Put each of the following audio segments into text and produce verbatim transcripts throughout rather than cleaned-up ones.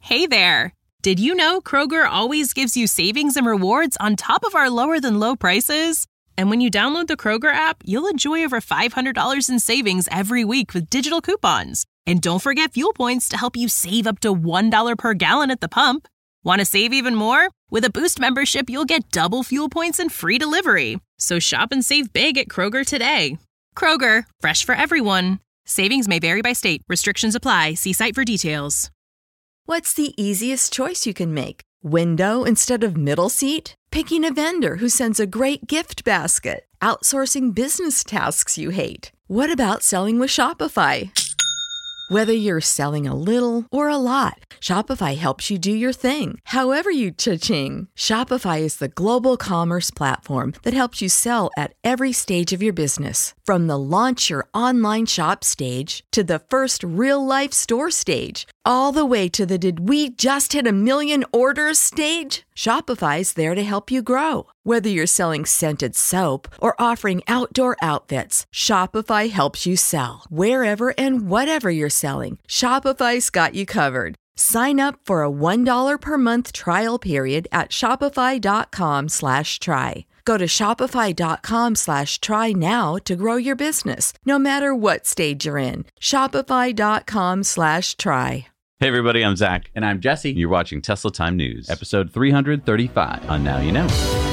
Hey there! Did you know Kroger always gives you savings and rewards on top of our lower-than-low prices? And when you download the Kroger app, you'll enjoy over five hundred dollars in savings every week with digital coupons. And don't forget fuel points to help you save up to one dollar per gallon at the pump. Want to save even more? With a Boost membership, you'll get double fuel points and free delivery. So shop and save big at Kroger today. Kroger, fresh for everyone. Savings may vary by state. Restrictions apply. See site for details. What's the easiest choice you can make? Window instead of middle seat? Picking a vendor who sends a great gift basket? Outsourcing business tasks you hate? What about selling with Shopify? Whether you're selling a little or a lot, Shopify helps you do your thing, however you cha-ching. Shopify is the global commerce platform that helps you sell at every stage of your business. From the launch your online shop stage to the first real-life store stage, all the way to the did we just hit a million orders stage. Shopify's there to help you grow. Whether you're selling scented soap or offering outdoor outfits, Shopify helps you sell. Wherever and whatever you're selling, Shopify's got you covered. Sign up for a one dollar per month trial period at shopify.com slash try. Go to shopify.com slash try now to grow your business, no matter what stage you're in. Shopify.com slash try. Hey everybody, I'm Zach. And I'm Jesse. You're watching Tesla Time News. Episode three thirty-five On Now You Know.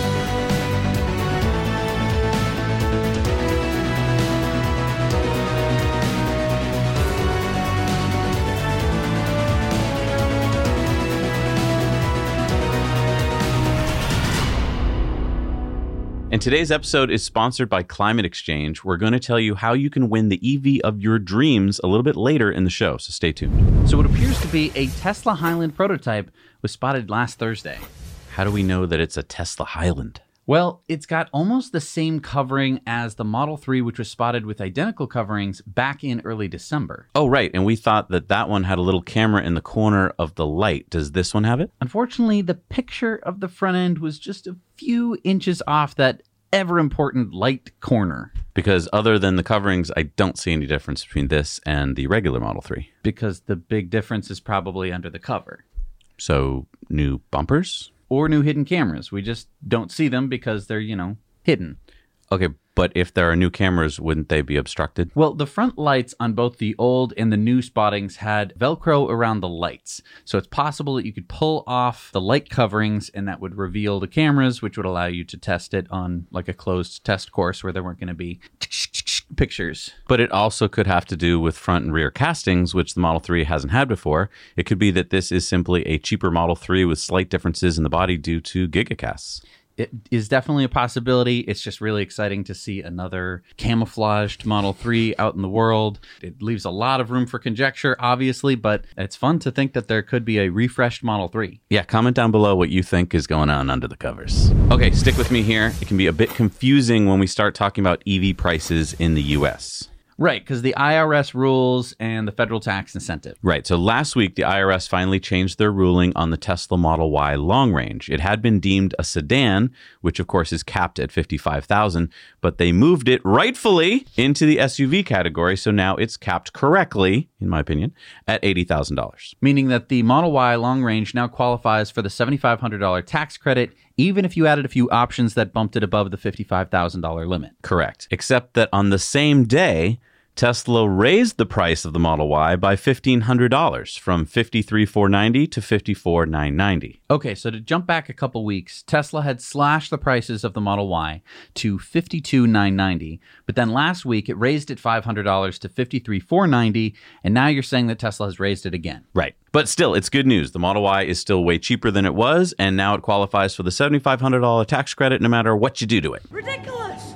And today's episode is sponsored by Climate Exchange. We're going to tell you how you can win the E V of your dreams a little bit later in the show, so stay tuned. So what appears to be a Tesla Highland prototype was spotted last Thursday. How do we know that it's a Tesla Highland? Well, it's got almost the same covering as the Model three, which was spotted with identical coverings back in early December. Oh, right. And we thought that that one had a little camera in the corner of the light. Does this one have it? Unfortunately, the picture of the front end was just a few inches off that ever-important light corner. Because other than the coverings, I don't see any difference between this and the regular Model three. Because the big difference is probably under the cover. So, new bumpers? Or new hidden cameras. We just don't see them because they're, you know, hidden. Okay, but if there are new cameras, wouldn't they be obstructed? Well, the front lights on both the old and the new spottings had Velcro around the lights. So it's possible that you could pull off the light coverings and that would reveal the cameras, which would allow you to test it on like a closed test course where there weren't going to be pictures. But it also could have to do with front and rear castings, which the Model three hasn't had before. It could be that this is simply a cheaper Model three with slight differences in the body due to gigacasts. It is definitely a possibility. It's just really exciting to see another camouflaged Model three out in the world. It leaves a lot of room for conjecture, obviously, but it's fun to think that there could be a refreshed Model three. Yeah, comment down below what you think is going on under the covers. Okay, stick with me here. It can be a bit confusing when we start talking about E V prices in the U S. Right, because the I R S rules and the federal tax incentive. Right, so last week, the I R S finally changed their ruling on the Tesla Model Y long range. It had been deemed a sedan, which of course is capped at fifty-five thousand dollars, but they moved it rightfully into the S U V category, so now it's capped correctly, in my opinion, at eighty thousand dollars. Meaning that the Model Y long range now qualifies for the seven thousand five hundred dollars tax credit, even if you added a few options that bumped it above the fifty-five thousand dollars limit. Correct. Except that on the same day, Tesla raised the price of the Model Y by fifteen hundred dollars from fifty-three thousand four hundred ninety dollars to fifty-four thousand nine hundred ninety dollars. Okay, so to jump back a couple weeks, Tesla had slashed the prices of the Model Y to fifty-two thousand nine hundred ninety dollars, but then last week it raised it five hundred dollars to fifty-three thousand four hundred ninety dollars, and now you're saying that Tesla has raised it again. Right. But still, it's good news. The Model Y is still way cheaper than it was, and now it qualifies for the seven thousand five hundred dollars tax credit no matter what you do to it. Ridiculous!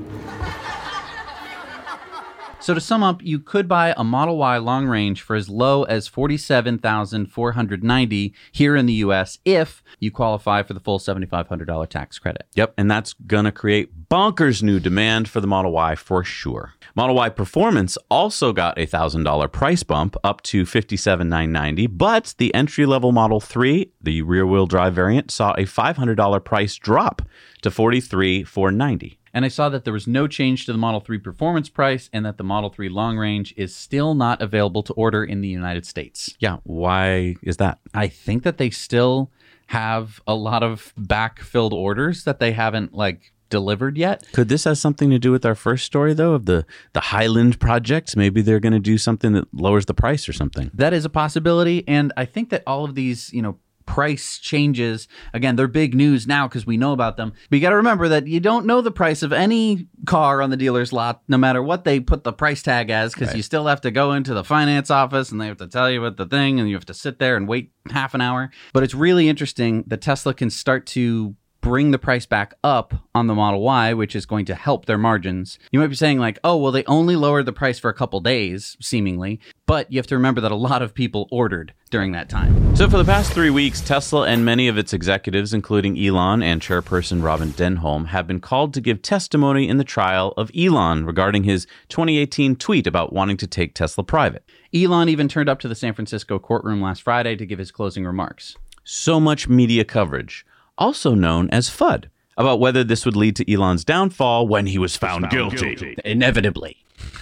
So to sum up, you could buy a Model Y long range for as low as forty-seven thousand four hundred ninety dollars here in the U S if you qualify for the full seven thousand five hundred dollars tax credit. Yep, and that's going to create bonkers new demand for the Model Y for sure. Model Y Performance also got a one thousand dollars price bump up to fifty-seven thousand nine hundred ninety dollars, but the entry-level Model three, the rear-wheel drive variant, saw a five hundred dollars price drop to forty-three thousand four hundred ninety dollars. and I saw that there was no change to the Model three performance price and that the Model three long range is still not available to order in the United States. Yeah, why is that? I think that they still have a lot of backfilled orders that they haven't like delivered yet. Could this have something to do with our first story, though, of the, the Highland projects? Maybe they're going to do something that lowers the price or something. That is a possibility. And I think that all of these, you know, price changes, again, they're big news now because we know about them. But you got to remember that you don't know the price of any car on the dealer's lot, no matter what they put the price tag as, because Right. you still have to go into the finance office and they have to tell you what the thing, and you have to sit there and wait half an hour. But it's really interesting that Tesla can start to bring the price back up on the Model Y, which is going to help their margins. You might be saying like, oh, well, they only lowered the price for a couple days, seemingly. But you have to remember that a lot of people ordered during that time. So for the past three weeks, Tesla and many of its executives, including Elon and chairperson Robin Denholm, have been called to give testimony in the trial of Elon regarding his twenty eighteen tweet about wanting to take Tesla private. Elon even turned up to the San Francisco courtroom last Friday to give his closing remarks. So much media coverage, also known as FUD, about whether this would lead to Elon's downfall when he was found, guilty. Inevitably.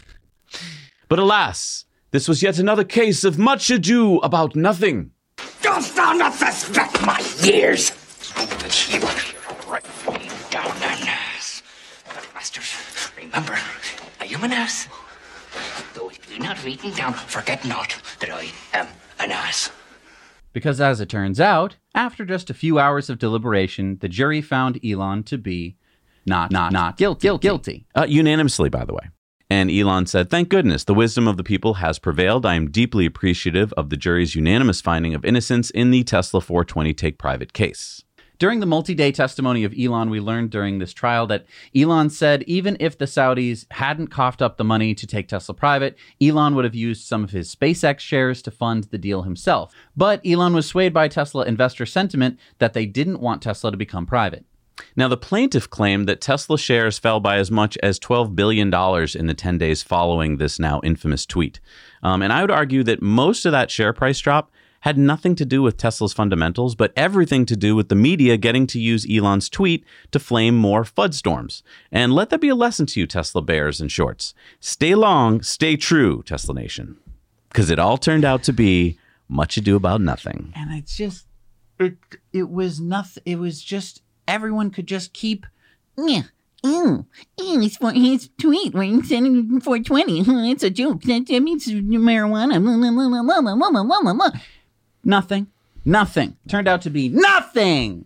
But alas, this was yet another case of much ado about nothing. Dost thou not suspect my years? Oh, that you write me down an ass. But masters, remember, I am an ass. Though if you do not read me down, forget not that I am an ass. Because as it turns out, after just a few hours of deliberation, the jury found Elon to be not, not, not guilty. guilty. Uh, unanimously, by the way. And Elon said, "Thank goodness, the wisdom of the people has prevailed. I am deeply appreciative of the jury's unanimous finding of innocence in the Tesla four twenty take private case." During the multi-day testimony of Elon, we learned during this trial that Elon said even if the Saudis hadn't coughed up the money to take Tesla private, Elon would have used some of his SpaceX shares to fund the deal himself. But Elon was swayed by Tesla investor sentiment that they didn't want Tesla to become private. Now, the plaintiff claimed that Tesla shares fell by as much as twelve billion dollars in the ten days following this now infamous tweet. Um, and I would argue that most of that share price drop had nothing to do with Tesla's fundamentals, but everything to do with the media getting to use Elon's tweet to flame more FUD storms. And let that be a lesson to you, Tesla bears and shorts. Stay long, stay true, Tesla Nation. Because it all turned out to be much ado about nothing. And it's just, it, it was nothing, it was just, everyone could just keep, Yeah. Ew. Ew, it's for his tweet where he said four twenty. It's a joke. That, that means marijuana. Blah, blah, blah, blah, blah, blah, blah, blah, blah. nothing, nothing. Turned out to be nothing.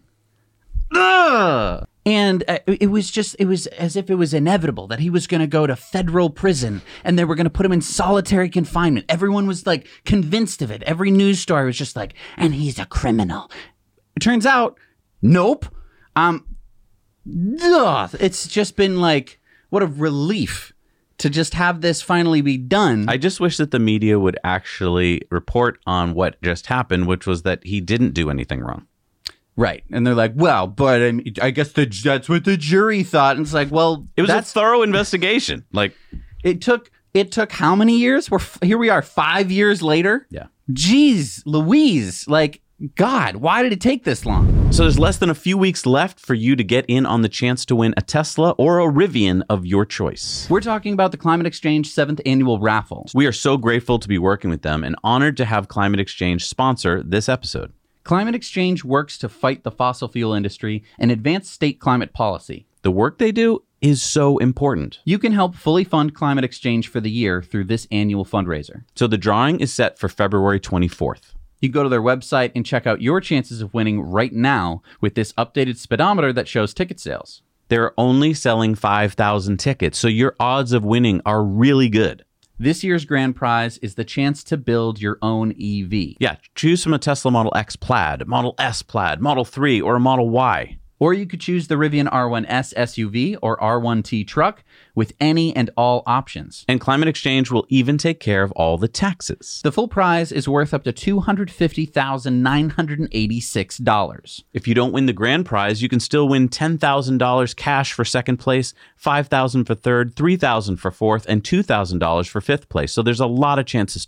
Ugh. And uh, it was just, it was as if it was inevitable that he was going to go to federal prison and they were going to put him in solitary confinement. Everyone was like convinced of it. Every news story was just like, and he's a criminal. It turns out, nope. Um, ugh. It's just been like, what a relief to just have this finally be done. I just wish that the media would actually report on what just happened, which was that he didn't do anything wrong. Right. And they're like, well, but I, mean, I guess the, that's what the jury thought. And it's like, well, It was that's, a thorough investigation. Like, it took, it took how many years? We're f- here we are five years later. yeah. Jeez, Louise, like, God, why did it take this long? So there's less than a few weeks left for you to get in on the chance to win a Tesla or a Rivian of your choice. We're talking about the Climate Exchange seventh annual raffle. We are so grateful to be working with them and honored to have Climate Exchange sponsor this episode. Climate Exchange works to fight the fossil fuel industry and advance state climate policy. The work they do is so important. You can help fully fund Climate Exchange for the year through this annual fundraiser. So the drawing is set for February twenty-fourth. You go to their website and check out your chances of winning right now with this updated speedometer that shows ticket sales. They're only selling five thousand tickets, so your odds of winning are really good. This year's grand prize is the chance to build your own E V. Yeah, choose from a Tesla Model X Plaid, Model S Plaid, Model three, or a Model Y. Or you could choose the Rivian R one S S U V or R one T truck with any and all options. And Climate Exchange will even take care of all the taxes. The full prize is worth up to two hundred fifty thousand nine hundred eighty-six dollars. If you don't win the grand prize, you can still win ten thousand dollars cash for second place, five thousand dollars for third, three thousand dollars for fourth, and two thousand dollars for fifth place. So there's a lot of chances to win.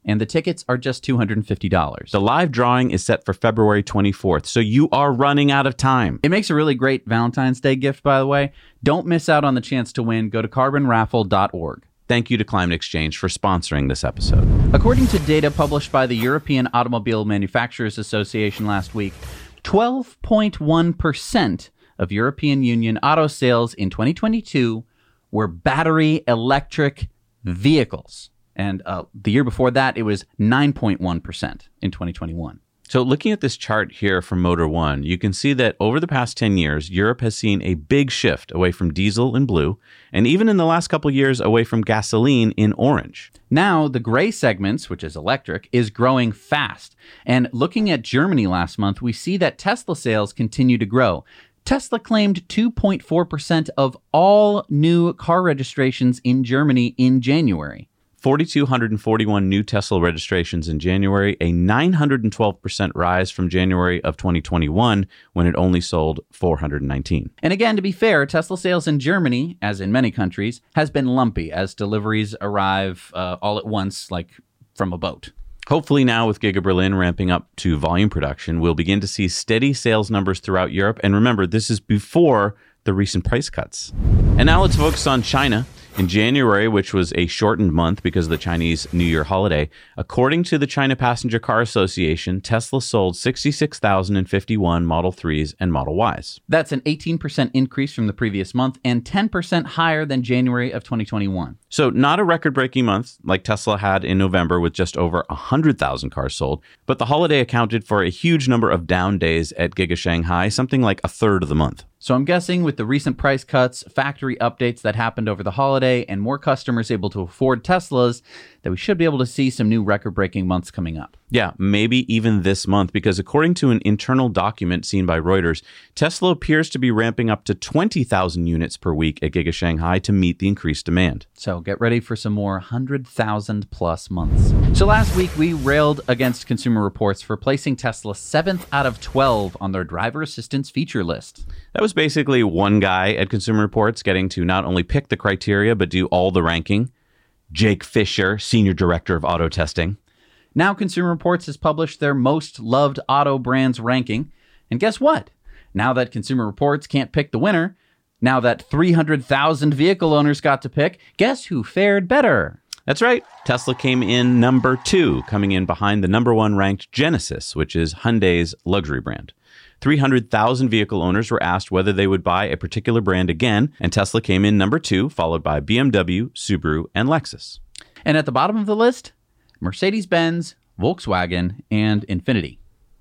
and the tickets are just two hundred fifty dollars. The live drawing is set for February twenty-fourth, so you are running out of time. It makes a really great Valentine's Day gift, by the way. Don't miss out on the chance to win. Go to carbon raffle dot org. Thank you to Climate Exchange for sponsoring this episode. According to data published by the European Automobile Manufacturers Association last week, twelve point one percent of European Union auto sales in twenty twenty-two were battery electric vehicles. And uh, the year before that, it was nine point one percent in twenty twenty-one. So looking at this chart here from Motor One, you can see that over the past ten years, Europe has seen a big shift away from diesel in blue, and even in the last couple of years, away from gasoline in orange. Now, the gray segments, which is electric, is growing fast. And looking at Germany last month, we see that Tesla sales continue to grow. Tesla claimed two point four percent of all new car registrations in Germany in January. four thousand two hundred forty-one new Tesla registrations in January, a nine hundred twelve percent rise from January of twenty twenty-one, when it only sold four hundred nineteen. And again, to be fair, Tesla sales in Germany, as in many countries, has been lumpy as deliveries arrive uh, all at once, like from a boat. Hopefully now, with Giga Berlin ramping up to volume production, we'll begin to see steady sales numbers throughout Europe. And remember, this is before the recent price cuts. And now let's focus on China. In January, which was a shortened month because of the Chinese New Year holiday, according to the China Passenger Car Association, Tesla sold sixty-six thousand fifty-one Model threes and Model Ys. That's an eighteen percent increase from the previous month and ten percent higher than January of twenty twenty-one. So not a record-breaking month like Tesla had in November with just over one hundred thousand cars sold, but the holiday accounted for a huge number of down days at Giga Shanghai, something like a third of the month. So I'm guessing with the recent price cuts, factory updates that happened over the holiday, and more customers able to afford Teslas, that we should be able to see some new record-breaking months coming up. Yeah, maybe even this month, because according to an internal document seen by Reuters, Tesla appears to be ramping up to twenty thousand units per week at Giga Shanghai to meet the increased demand. So get ready for some more one hundred thousand plus months. So last week, we railed against Consumer Reports for placing Tesla seventh out of twelve on their driver assistance feature list. That was basically one guy at Consumer Reports getting to not only pick the criteria, but do all the ranking. Jake Fisher, Senior Director of Auto Testing. Now Consumer Reports has published their most loved auto brands ranking. And guess what? Now that Consumer Reports can't pick the winner, now that three hundred thousand vehicle owners got to pick, guess who fared better? That's right. Tesla came in number two, coming in behind the number one ranked Genesis, which is Hyundai's luxury brand. three hundred thousand vehicle owners were asked whether they would buy a particular brand again, and Tesla came in number two, followed by B M W, Subaru, and Lexus. And at the bottom of the list, Mercedes-Benz, Volkswagen, and Infiniti.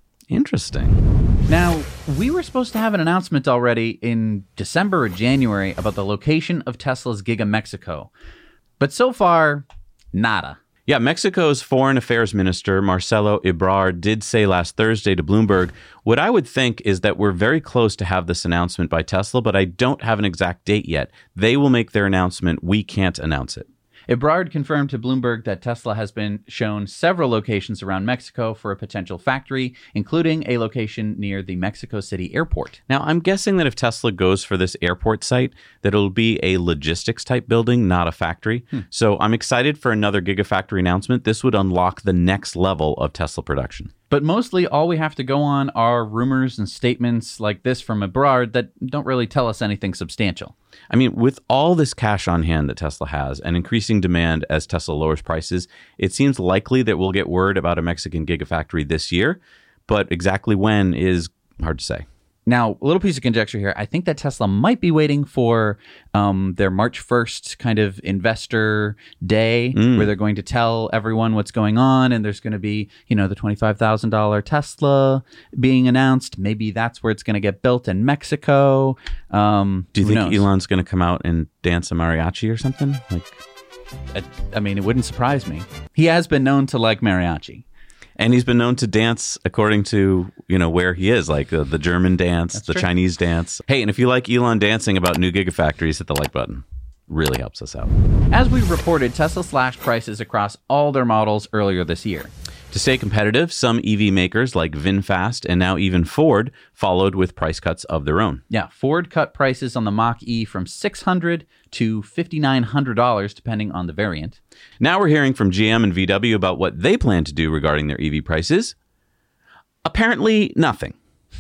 Interesting. Now, we were supposed to have an announcement already in December or January about the location of Tesla's Giga Mexico. But so far, nada. Yeah, Mexico's Foreign Affairs Minister, Marcelo Ebrard, did say last Thursday to Bloomberg, what I would think is that we're very close to have this announcement by Tesla, but I don't have an exact date yet. They will make their announcement. We can't announce it. Ebrard confirmed to Bloomberg that Tesla has been shown several locations around Mexico for a potential factory, including a location near the Mexico City airport. Now, I'm guessing that if Tesla goes for this airport site, that it'll be a logistics type building, not a factory. Hmm. So I'm excited for another Gigafactory announcement. This would unlock the next level of Tesla production. But mostly all we have to go on are rumors and statements like this from Ebrard that don't really tell us anything substantial. I mean, with all this cash on hand that Tesla has and increasing demand as Tesla lowers prices, it seems likely that we'll get word about a Mexican Gigafactory this year, but exactly when is hard to say. Now, a little piece of conjecture here. I think that Tesla might be waiting for um, their March first kind of investor day mm. where they're going to tell everyone what's going on. And there's going to be, you know, the twenty-five thousand dollars Tesla being announced. Maybe that's where it's going to get built in Mexico. Um, Do you think knows? Elon's going to come out and dance a mariachi or something? Like, I, I mean, it wouldn't surprise me. He has been known to like mariachi. And he's been known to dance according to, you know, where he is, like uh, the German dance, That's the true. Chinese dance. Hey, and if you like Elon dancing about new gigafactories, hit the like button. Really helps us out. As we reported, Tesla slashed prices across all their models earlier this year. To stay competitive, some E V makers like VinFast and now even Ford followed with price cuts of their own. Yeah, Ford cut prices on the Mach-E from six hundred dollars to five thousand nine hundred dollars, depending on the variant. Now we're hearing from G M and V W about what they plan to do regarding their E V prices. Apparently, nothing.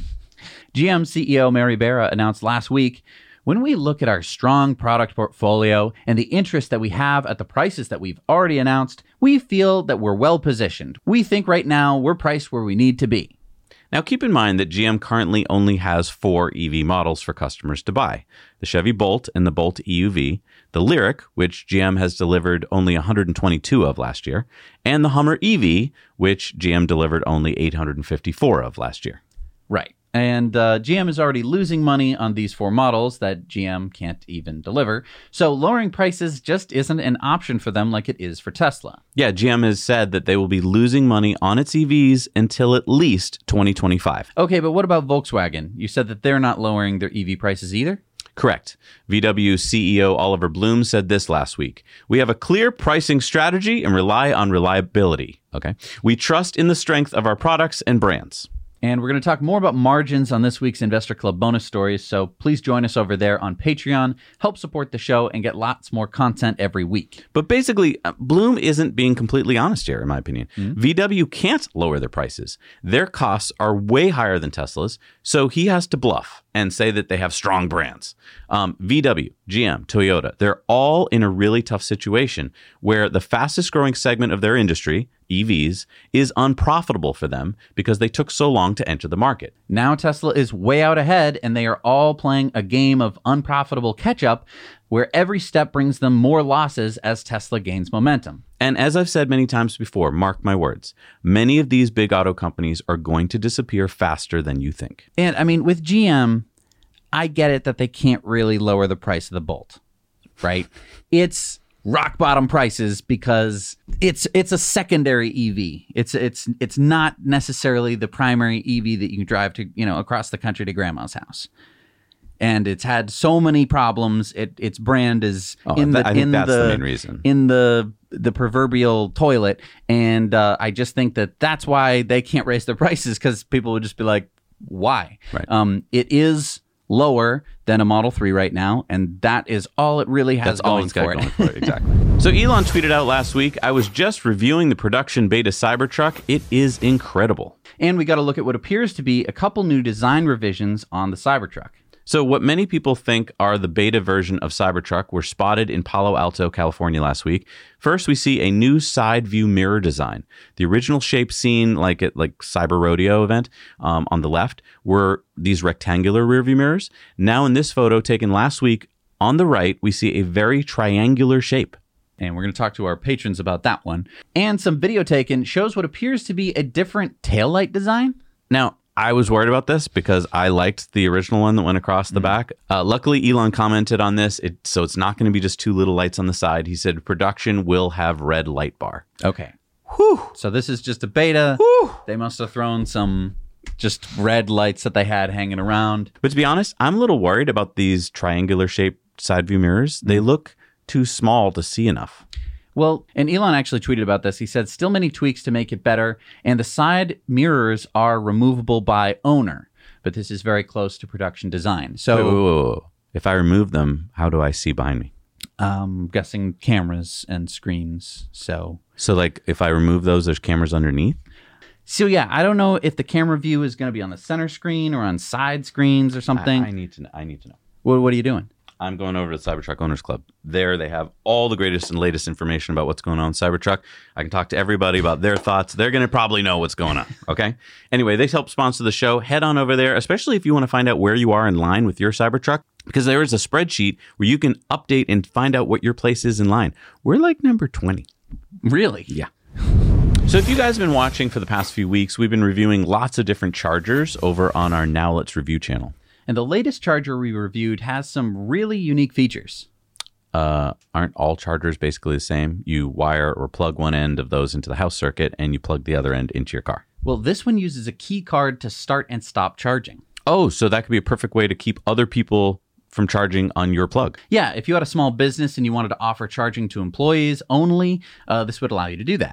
G M C E O Mary Barra announced last week, when we look at our strong product portfolio and the interest that we have at the prices that we've already announced, we feel that we're well positioned. We think right now we're priced where we need to be. Now keep in mind that G M currently only has four E V models for customers to buy. The Chevy Bolt and the Bolt E U V, the Lyriq, which G M has delivered only one hundred twenty-two of last year, and the Hummer E V, which G M delivered only eight hundred fifty-four of last year. Right. And uh, G M is already losing money on these four models that G M can't even deliver. So lowering prices just isn't an option for them like it is for Tesla. Yeah, G M has said that they will be losing money on its E Vs until at least twenty twenty-five. Okay, but what about Volkswagen? You said that they're not lowering their E V prices either? Correct. V W C E O Oliver Bloom said this last week. We have a clear pricing strategy and rely on reliability. Okay. We trust in the strength of our products and brands. And we're going to talk more about margins on this week's Investor Club bonus stories, so please join us over there on Patreon, help support the show, and get lots more content every week. But basically, Bloom isn't being completely honest here, in my opinion. Mm-hmm. V W can't lower their prices. Their costs are way higher than Tesla's, so he has to bluff and say that they have strong brands. Um, V W, G M, Toyota, they're all in a really tough situation where the fastest growing segment of their industry, E Vs, is unprofitable for them because they took so long to enter the market. Now Tesla is way out ahead, and they are all playing a game of unprofitable catch-up where every step brings them more losses as Tesla gains momentum. And as I've said many times before, mark my words, many of these big auto companies are going to disappear faster than you think. And I mean, with G M, I get it that they can't really lower the price of the Bolt, right? It's rock bottom prices because it's it's a secondary E V. It's it's it's not necessarily the primary E V that you can drive to, you know, across the country to grandma's house. And it's had so many problems. It its brand is oh, in the I think in that's the, the main reason. in the the proverbial toilet. And uh, I just think that that's why they can't raise their prices, because people would just be like, why? Right. Um, it is lower than a Model three right now, and that is all it really has That's going, all it's got for, going it. for it. Exactly. So Elon tweeted out last week, I was just reviewing the production beta Cybertruck. It is incredible. And we got to look at what appears to be a couple new design revisions on the Cybertruck. So what many people think are the beta version of Cybertruck were spotted in Palo Alto, California last week. First, we see a new side view mirror design. The original shape seen like at like Cyber Rodeo event um, on the left were these rectangular rearview mirrors. Now in this photo taken last week, on the right, we see a very triangular shape. And we're going to talk to our patrons about that one. And some video taken shows what appears to be a different taillight design. Now, I was worried about this because I liked the original one that went across the mm. back. Uh, luckily, Elon commented on this, it, so it's not going to be just two little lights on the side. He said production will have red light bar. Okay. Whew. So this is just a beta. Whew. They must have thrown some just red lights that they had hanging around. But to be honest, I'm a little worried about these triangular shaped side view mirrors. Mm. They look too small to see enough. Well, and Elon actually tweeted about this. He said, still many tweaks to make it better, and the side mirrors are removable by owner, but this is very close to production design. So wait, wait, wait, wait. If I remove them, how do I see behind me? I'm guessing cameras and screens. So, so like if I remove those, there's cameras underneath? So yeah, I don't know if the camera view is going to be on the center screen or on side screens or something. I, I need to know. I need to know. What, what are you doing? I'm going over to the Cybertruck Owners Club. There they have all the greatest and latest information about what's going on in Cybertruck. I can talk to everybody about their thoughts. They're going to probably know what's going on, okay? Anyway, they help sponsor the show. Head on over there, especially if you want to find out where you are in line with your Cybertruck, because there is a spreadsheet where you can update and find out what your place is in line. We're like number twenty. Really? Yeah. So if you guys have been watching for the past few weeks, we've been reviewing lots of different chargers over on our Now Let's Review channel. And the latest charger we reviewed has some really unique features. Uh, aren't all chargers basically the same? You wire or plug one end of those into the house circuit and you plug the other end into your car. Well, this one uses a key card to start and stop charging. Oh, so that could be a perfect way to keep other people from charging on your plug. Yeah, if you had a small business and you wanted to offer charging to employees only, uh, this would allow you to do that.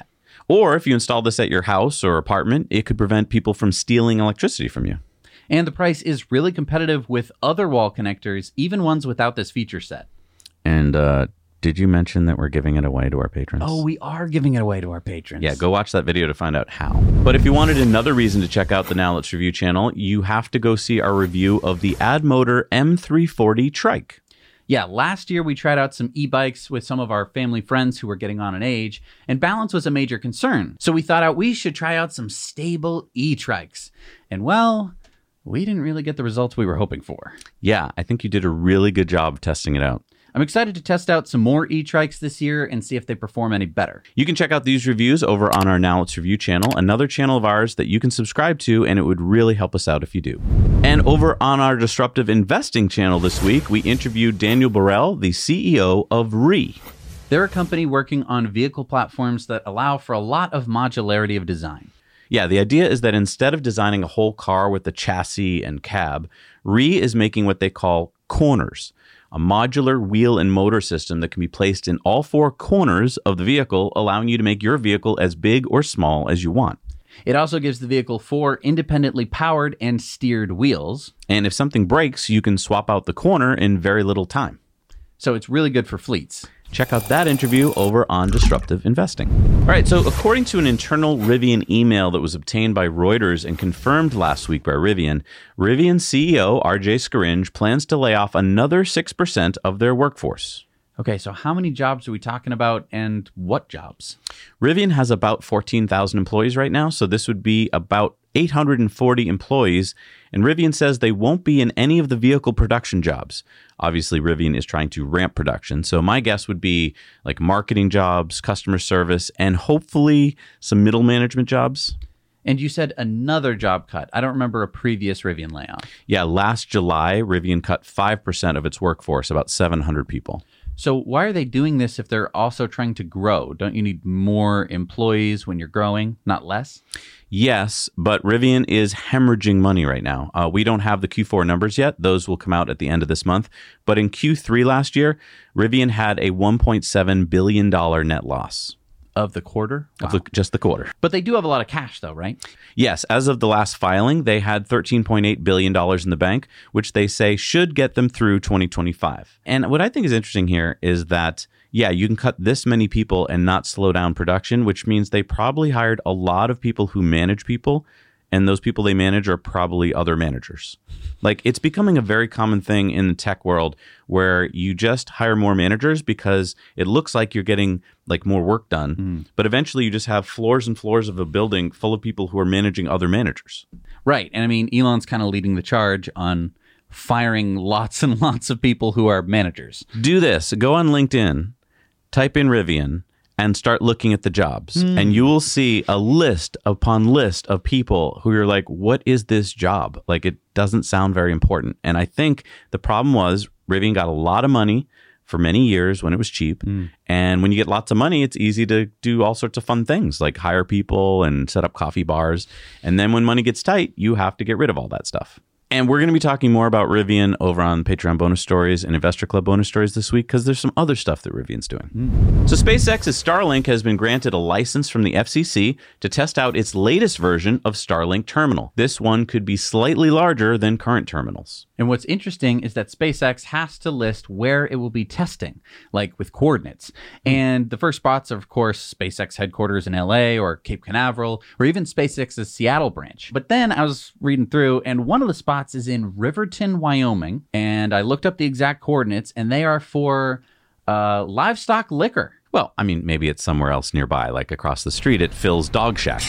Or if you install this at your house or apartment, it could prevent people from stealing electricity from you. And the price is really competitive with other wall connectors, even ones without this feature set. And uh, did you mention that we're giving it away to our patrons? Oh, we are giving it away to our patrons. Yeah, go watch that video to find out how. But if you wanted another reason to check out the Now Let's Review channel, you have to go see our review of the Admotor M three forty trike. Yeah, last year we tried out some e-bikes with some of our family friends who were getting on in age, and balance was a major concern. So we thought out we should try out some stable e-trikes. And well, we didn't really get the results we were hoping for. Yeah, I think you did a really good job of testing it out. I'm excited to test out some more e-trikes this year and see if they perform any better. You can check out these reviews over on our Now Let's Review channel, another channel of ours that you can subscribe to, and it would really help us out if you do. And over on our Disruptive Investing channel this week, we interviewed Daniel Burrell, the C E O of R E E. They're a company working on vehicle platforms that allow for a lot of modularity of design. Yeah, the idea is that instead of designing a whole car with the chassis and cab, R E E is making what they call corners, a modular wheel and motor system that can be placed in all four corners of the vehicle, allowing you to make your vehicle as big or small as you want. It also gives the vehicle four independently powered and steered wheels. And if something breaks, you can swap out the corner in very little time. So it's really good for fleets. Check out that interview over on Disruptive Investing. All right, so according to an internal Rivian email that was obtained by Reuters and confirmed last week by Rivian, Rivian C E O R J Scaringe plans to lay off another six percent of their workforce. Okay, so how many jobs are we talking about and what jobs? Rivian has about fourteen thousand employees right now, so this would be about eight hundred forty employees, and Rivian says they won't be in any of the vehicle production jobs. Obviously, Rivian is trying to ramp production, so my guess would be like marketing jobs, customer service, and hopefully some middle management jobs. And you said another job cut. I don't remember a previous Rivian layoff. Yeah, last July, Rivian cut five percent of its workforce, about seven hundred people. So why are they doing this if they're also trying to grow? Don't you need more employees when you're growing, not less? Yes, but Rivian is hemorrhaging money right now. Uh, we don't have the Q four numbers yet. Those will come out at the end of this month. But in Q three last year, Rivian had a one point seven billion dollars net loss. Of the quarter? Wow. Of the, just the quarter. But they do have a lot of cash though, right? Yes. As of the last filing, they had thirteen point eight billion dollars in the bank, which they say should get them through twenty twenty-five. And what I think is interesting here is that, yeah, you can cut this many people and not slow down production, which means they probably hired a lot of people who manage people. And those people they manage are probably other managers. Like, it's becoming a very common thing in the tech world where you just hire more managers because it looks like you're getting like more work done. Mm. But eventually you just have floors and floors of a building full of people who are managing other managers. Right. And I mean, Elon's kind of leading the charge on firing lots and lots of people who are managers. Do this. Go on LinkedIn, type in Rivian, and start looking at the jobs. Mm. And you will see a list upon list of people who you're like, what is this job? Like, it doesn't sound very important. And I think the problem was Rivian got a lot of money for many years when it was cheap. Mm. And when you get lots of money, it's easy to do all sorts of fun things like hire people and set up coffee bars. And then when money gets tight, you have to get rid of all that stuff. And we're going to be talking more about Rivian over on Patreon bonus stories and Investor Club bonus stories this week because there's some other stuff that Rivian's doing. Mm. So SpaceX's Starlink has been granted a license from the F C C to test out its latest version of Starlink terminal. This one could be slightly larger than current terminals. And what's interesting is that SpaceX has to list where it will be testing, like with coordinates. And the first spots are, of course, SpaceX headquarters in L A or Cape Canaveral, or even SpaceX's Seattle branch. But then I was reading through, and one of the spots is in Riverton, Wyoming. And I looked up the exact coordinates, and they are for uh, livestock liquor. Well, I mean, maybe it's somewhere else nearby, like across the street at Phil's Dog Shack.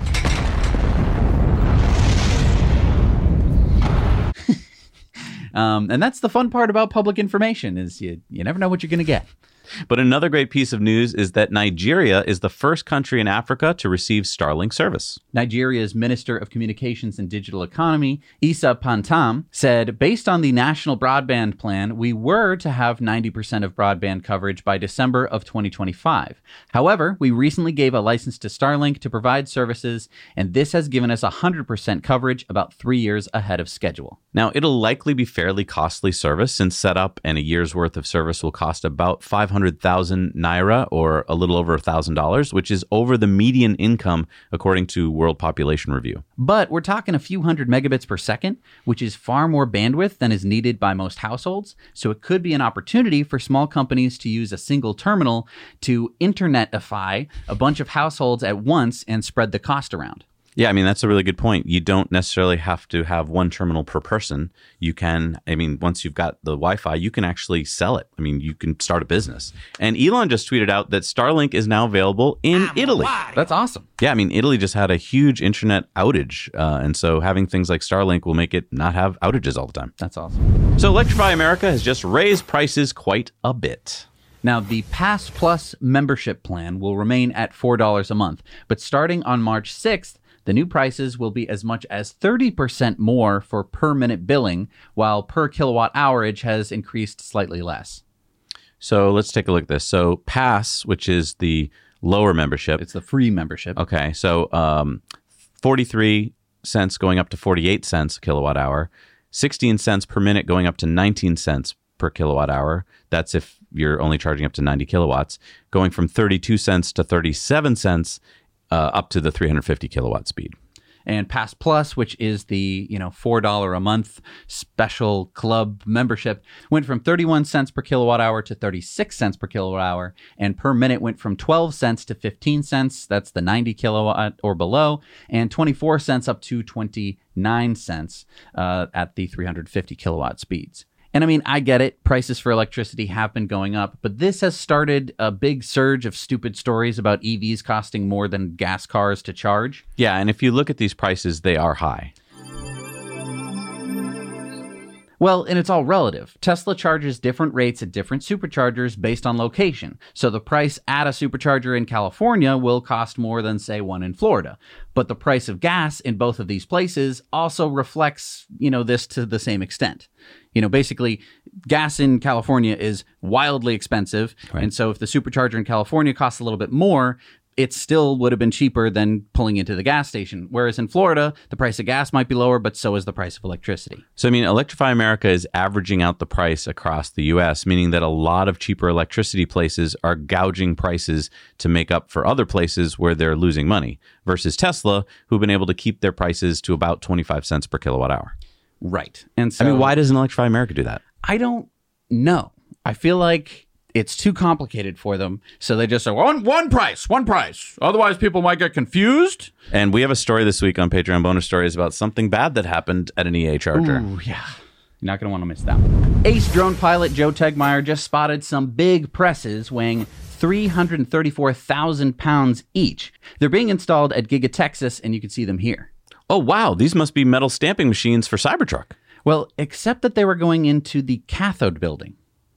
Um, and that's the fun part about public information is you, you never know what you're going to get. But another great piece of news is that Nigeria is the first country in Africa to receive Starlink service. Nigeria's Minister of Communications and Digital Economy, Issa Pantam, said, based on the national broadband plan, we were to have ninety percent of broadband coverage by December of twenty twenty-five. However, we recently gave a license to Starlink to provide services, and this has given us one hundred percent coverage about three years ahead of schedule. Now, it'll likely be fairly costly service since setup and a year's worth of service will cost about five hundred hundred thousand naira, or a little over one thousand dollars, which is over the median income according to World Population Review. But we're talking a few hundred megabits per second, which is far more bandwidth than is needed by most households. So it could be an opportunity for small companies to use a single terminal to internetify a bunch of households at once and spread the cost around. Yeah, I mean, that's a really good point. You don't necessarily have to have one terminal per person. You can, I mean, once you've got the Wi-Fi, you can actually sell it. I mean, you can start a business. And Elon just tweeted out that Starlink is now available in Italy. That's awesome. Yeah, I mean, Italy just had a huge internet outage. Uh, and so having things like Starlink will make it not have outages all the time. That's awesome. So Electrify America has just raised prices quite a bit. Now, the Pass Plus membership plan will remain at four dollars a month, but starting on March sixth, the new prices will be as much as thirty percent more for per minute billing, while per kilowatt hourage has increased slightly less. So let's take a look at this. So Pass, which is the lower membership. It's the free membership. Okay, so um, forty-three cents going up to forty-eight cents a kilowatt hour, sixteen cents per minute going up to nineteen cents per kilowatt hour. That's if you're only charging up to ninety kilowatts, going from thirty-two cents to thirty-seven cents uh, up to the three hundred fifty kilowatt speed. And Pass Plus, which is the, you know, four dollars a month special club membership, went from thirty-one cents per kilowatt hour to thirty-six cents per kilowatt hour, and per minute went from twelve cents to fifteen cents. That's the ninety kilowatt or below, and twenty-four cents up to twenty-nine cents uh, at the three hundred fifty kilowatt speeds. And I mean, I get it. Prices for electricity have been going up, but this has started a big surge of stupid stories about E Vs costing more than gas cars to charge. Yeah, and if you look at these prices, they are high. Well, and it's all relative. Tesla charges different rates at different superchargers based on location. So the price at a supercharger in California will cost more than, say, one in Florida. But the price of gas in both of these places also reflects, you know, this to the same extent. You know, basically, gas in California is wildly expensive. Right. And so if the supercharger in California costs a little bit more, it still would have been cheaper than pulling into the gas station. Whereas in Florida, the price of gas might be lower, but so is the price of electricity. So, I mean, Electrify America is averaging out the price across the U S, meaning that a lot of cheaper electricity places are gouging prices to make up for other places where they're losing money, versus Tesla, who've been able to keep their prices to about twenty-five cents per kilowatt hour. Right. And so, I mean, why doesn't Electrify America do that? I don't know. I feel like it's too complicated for them. So they just say, one, one price, one price. Otherwise, people might get confused. And we have a story this week on Patreon Bonus Stories about something bad that happened at an E A charger. Ooh, yeah. You're not going to want to miss that one. Ace drone pilot Joe Tegmeyer just spotted some big presses weighing three hundred thirty-four thousand pounds each. They're being installed at Giga Texas, and you can see them here. Oh, wow. These must be metal stamping machines for Cybertruck. Well, except that they were going into the cathode building.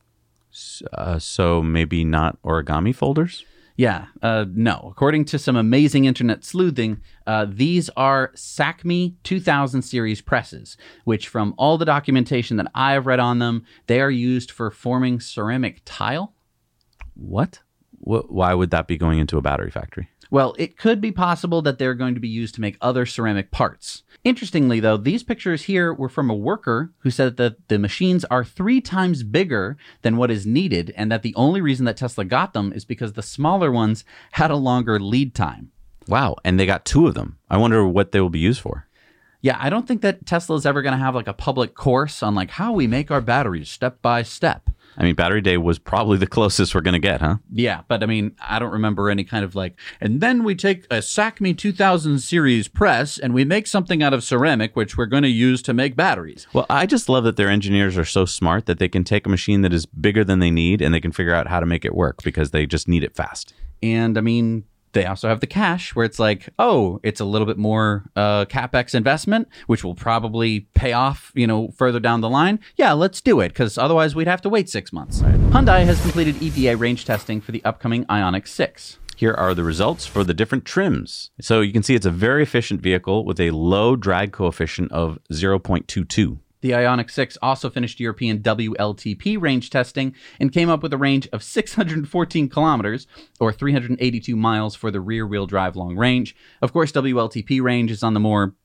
Uh, so maybe not origami folders? Yeah, uh, no. According to some amazing internet sleuthing, uh, these are SACME two thousand series presses, which from all the documentation that I have read on them, they are used for forming ceramic tile. What? Wh- why would that be going into a battery factory? Well, it could be possible that they're going to be used to make other ceramic parts. Interestingly, though, these pictures here were from a worker who said that the machines are three times bigger than what is needed, and that the only reason that Tesla got them is because the smaller ones had a longer lead time. Wow, and they got two of them. I wonder what they will be used for. Yeah, I don't think that Tesla is ever going to have like a public course on like how we make our batteries step by step. I mean, Battery Day was probably the closest we're going to get, huh? Yeah, but I mean, I don't remember any kind of like, and then we take a SACME two thousand series press and we make something out of ceramic, which we're going to use to make batteries. Well, I just love that their engineers are so smart that they can take a machine that is bigger than they need and they can figure out how to make it work because they just need it fast. And I mean, they also have the cash where it's like, oh, it's a little bit more uh, CapEx investment, which will probably pay off, you know, further down the line. Yeah, let's do it, because otherwise we'd have to wait six months. Right. Hyundai has completed E P A range testing for the upcoming Ioniq six. Here are the results for the different trims. So you can see it's a very efficient vehicle with a low drag coefficient of zero point two two. The Ioniq six also finished European W L T P range testing and came up with a range of six hundred fourteen kilometers, or three hundred eighty-two miles for the rear-wheel drive long range. Of course, W L T P range is on the more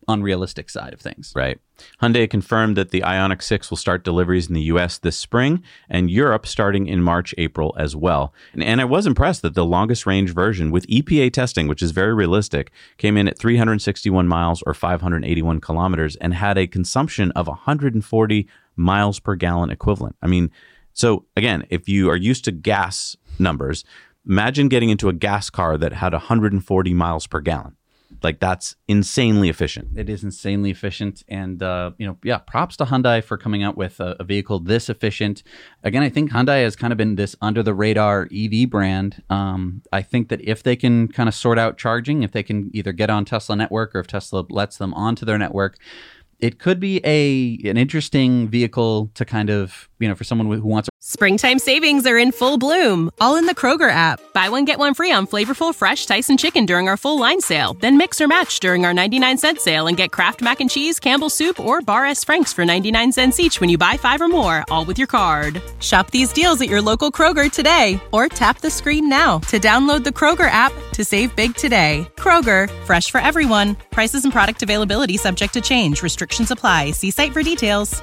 unrealistic side of things. Right. Hyundai confirmed that the Ioniq six will start deliveries in the U S this spring and Europe starting in March, April as well. And, and I was impressed that the longest range version with E P A testing, which is very realistic, came in at three hundred sixty-one miles or five hundred eighty-one kilometers and had a consumption of one hundred forty miles per gallon equivalent. I mean, so again, if you are used to gas numbers, imagine getting into a gas car that had one hundred forty miles per gallon. Like, that's insanely efficient. It is insanely efficient. And, uh, you know, yeah, props to Hyundai for coming out with a, a vehicle this efficient. Again, I think Hyundai has kind of been this under the radar E V brand. Um, I think that if they can kind of sort out charging, if they can either get on Tesla network or if Tesla lets them onto their network, it could be a an interesting vehicle to kind of, you know, for someone who wants. Springtime savings are in full bloom, all in the Kroger app. Buy one, get one free on flavorful, fresh Tyson chicken during our full line sale. Then mix or match during our ninety-nine cent sale and get Kraft Mac and Cheese, Campbell's Soup, or Bar S. Frank's for ninety-nine cents each when you buy five or more, all with your card. Shop these deals at your local Kroger today, or tap the screen now to download the Kroger app to save big today. Kroger, fresh for everyone. Prices and product availability subject to change. Restrictions apply. See site for details.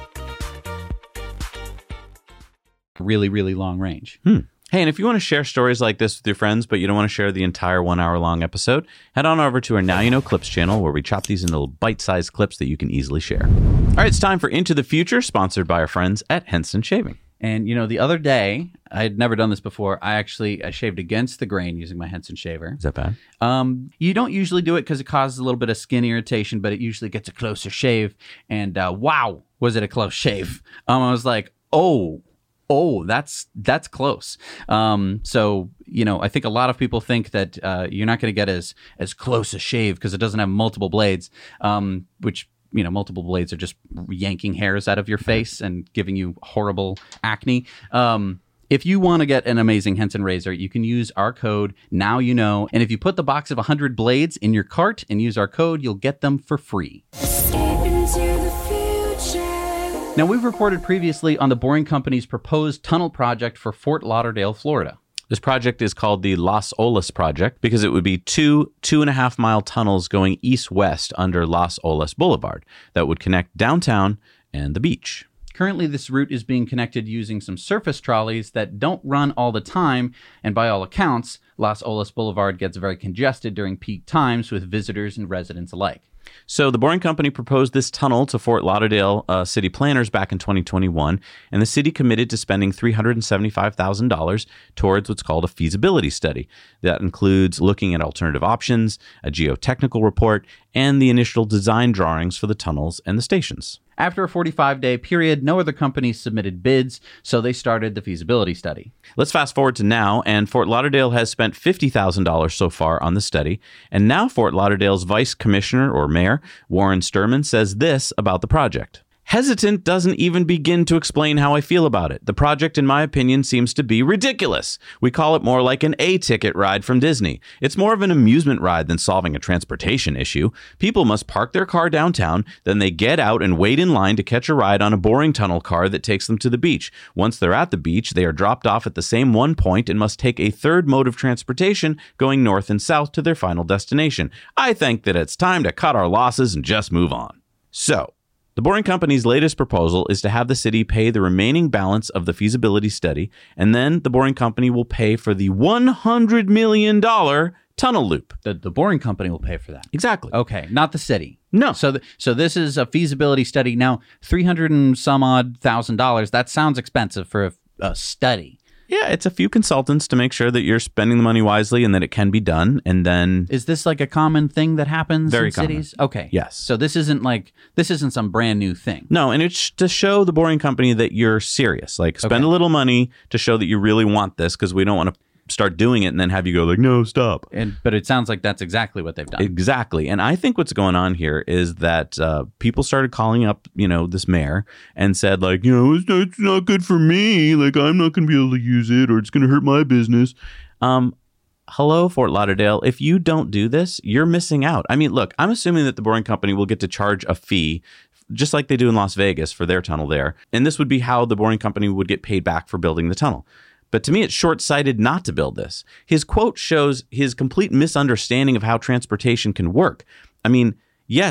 Really, really long range. Hmm. Hey, and if you want to share stories like this with your friends, but you don't want to share the entire one hour long episode, head on over to our Now You Know Clips channel where we chop these into little bite-sized clips that you can easily share. All right, it's time for Into the Future, sponsored by our friends at Henson Shaving. And, you know, the other day, I had never done this before. I actually I shaved against the grain using my Henson shaver. Is that bad? Um, you don't usually do it because it causes a little bit of skin irritation, but it usually gets a closer shave. And uh, wow, was it a close shave. Um, I was like, oh, oh, that's that's close. Um, so, you know, I think a lot of people think that uh, you're not going to get as, as close a shave because it doesn't have multiple blades, um, which... you know, multiple blades are just yanking hairs out of your face and giving you horrible acne. Um, if you want to get an amazing Henson razor, you can use our code, Now You Know. And if you put the box of one hundred blades in your cart and use our code, you'll get them for free. Now, we've reported previously on the Boring Company's proposed tunnel project for Fort Lauderdale, Florida. This project is called the Las Olas Project because it would be two two and a half mile tunnels going east-west under Las Olas Boulevard that would connect downtown and the beach. Currently, this route is being connected using some surface trolleys that don't run all the time, and by all accounts, Las Olas Boulevard gets very congested during peak times with visitors and residents alike. So the Boring Company proposed this tunnel to Fort Lauderdale uh, city planners back in twenty twenty-one, and the city committed to spending three hundred seventy-five thousand dollars towards what's called a feasibility study. That includes looking at alternative options, a geotechnical report, and the initial design drawings for the tunnels and the stations. After a forty-five day period, no other companies submitted bids, so they started the feasibility study. Let's fast forward to now, and Fort Lauderdale has spent fifty thousand dollars so far on the study, and now Fort Lauderdale's Vice Commissioner, or Mayor, Warren Sturman, says this about the project. Hesitant doesn't even begin to explain how I feel about it. The project, in my opinion, seems to be ridiculous. We call it more like an A-ticket ride from Disney. It's more of an amusement ride than solving a transportation issue. People must park their car downtown, then they get out and wait in line to catch a ride on a boring tunnel car that takes them to the beach. Once they're at the beach, they are dropped off at the same one point and must take a third mode of transportation going north and south to their final destination. I think that it's time to cut our losses and just move on. So, the Boring Company's latest proposal is to have the city pay the remaining balance of the feasibility study, and then the Boring Company will pay for the one hundred million dollars tunnel loop. The, the Boring Company will pay for that. Exactly. Okay, not the city. No. So th- so this is a feasibility study. Now, three hundred and some odd thousand dollars, that sounds expensive for a, a study. Yeah, it's a few consultants to make sure that you're spending the money wisely and that it can be done. And then... Is this like a common thing that happens Very in common. cities? Okay. Yes. So this isn't like, this isn't some brand new thing. No, and it's to show the Boring Company that you're serious. Like, spend Okay. a little money to show that you really want this, because we don't want to start doing it and then have you go like, no, stop. And But it sounds like that's exactly what they've done. Exactly. And I think what's going on here is that uh, people started calling up, you know, this mayor and said, like, you know, it's not, it's not good for me. Like, I'm not going to be able to use it, or it's going to hurt my business. Um, hello, Fort Lauderdale. If you don't do this, you're missing out. I mean, look, I'm assuming that the Boring Company will get to charge a fee just like they do in Las Vegas for their tunnel there. And this would be how the Boring Company would get paid back for building the tunnel. But to me, it's short-sighted not to build this. His quote shows his complete misunderstanding of how transportation can work. I mean, yes,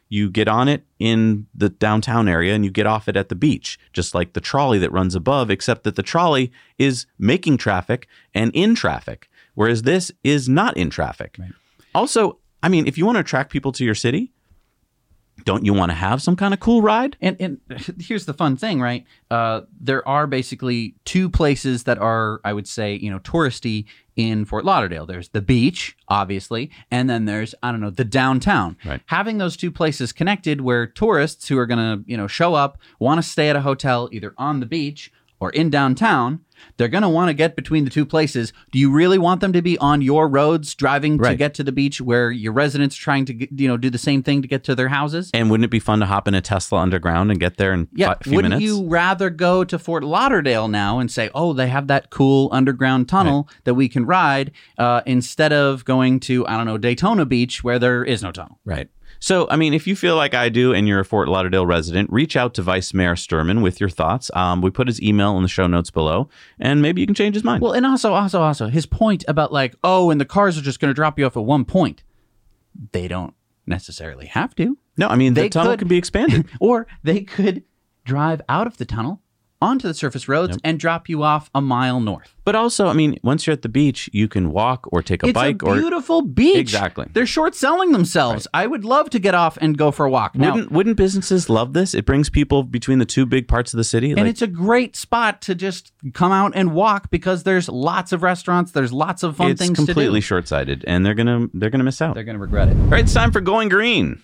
you get on it in the downtown area and you get off it at the beach, just like the trolley that runs above, except that the trolley is making traffic and in traffic, whereas this is not in traffic. Right. Also, I mean, if you want to attract people to your city, don't you want to have some kind of cool ride? And, and here's the fun thing, right? Uh, there are basically two places that are, I would say, you know, touristy in Fort Lauderdale. There's the beach, obviously, and then there's, I don't know, the downtown. Right. Having those two places connected where tourists who are going to, you know, show up, want to stay at a hotel either on the beach or in downtown, they're going to want to get between the two places. Do you really want them to be on your roads driving to Right. get to the beach where your residents are trying to, get, you know, do the same thing to get to their houses? And wouldn't it be fun to hop in a Tesla underground and get there in Yeah, fi- a few wouldn't minutes? you rather go to Fort Lauderdale now and say, oh, they have that cool underground tunnel that we can ride uh, instead of going to, I don't know, Daytona Beach where there is no tunnel? Right. So, I mean, if you feel like I do and you're a Fort Lauderdale resident, reach out to Vice Mayor Sturman with your thoughts. Um, we put his email in the show notes below, and maybe you can change his mind. Well, and also, also, also, his point about like, oh, and the cars are just going to drop you off at one point. They don't necessarily have to. no, I mean, the they tunnel could- can be expanded. Or they could drive out of the tunnel onto the surface roads and drop you off a mile north. But also, I mean, once you're at the beach, you can walk or take a It's bike a or beautiful beach. Exactly. They're short selling themselves. I would love to get off and go for a walk. Now, wouldn't wouldn't businesses love this? It brings people between the two big parts of the city. and Like, it's a great spot to just come out and walk because there's lots of restaurants. There's lots of fun it's things completely to do. short-sighted, and they're gonna they're gonna miss out. They're going to regret it. All right, it's time for Going Green.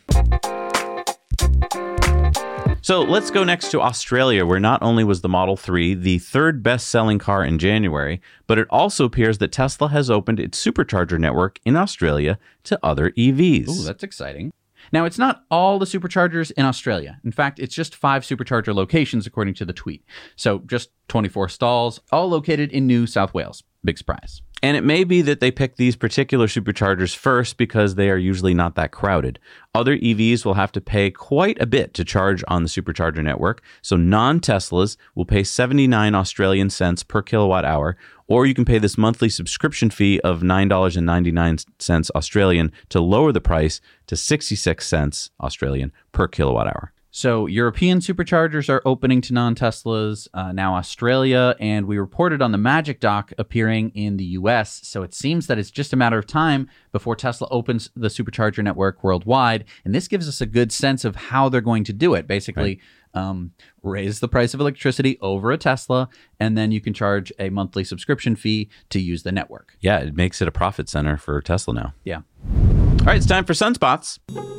So let's go next to Australia, where not only was the Model three the third best-selling car in January, but it also appears that Tesla has opened its supercharger network in Australia to other E Vs. Ooh, that's exciting. Now, it's not all the superchargers in Australia. In fact, it's just five supercharger locations, according to the tweet. So just twenty-four stalls, all located in New South Wales. Big surprise. And it may be that they picked these particular superchargers first because they are usually not that crowded. Other E Vs will have to pay quite a bit to charge on the supercharger network. So non-Teslas will pay seventy-nine Australian cents per kilowatt hour, or you can pay this monthly subscription fee of nine dollars and ninety-nine cents Australian to lower the price to sixty-six cents Australian per kilowatt hour. So European superchargers are opening to non-Teslas, uh, now Australia, and we reported on the Magic Dock appearing in the U S. So it seems that it's just a matter of time before Tesla opens the supercharger network worldwide. And this gives us a good sense of how they're going to do it. Basically, um, raise the price of electricity over a Tesla, and then you can charge a monthly subscription fee to use the network. Yeah, it makes it a profit center for Tesla now. Yeah. All right, it's time for Sunspots.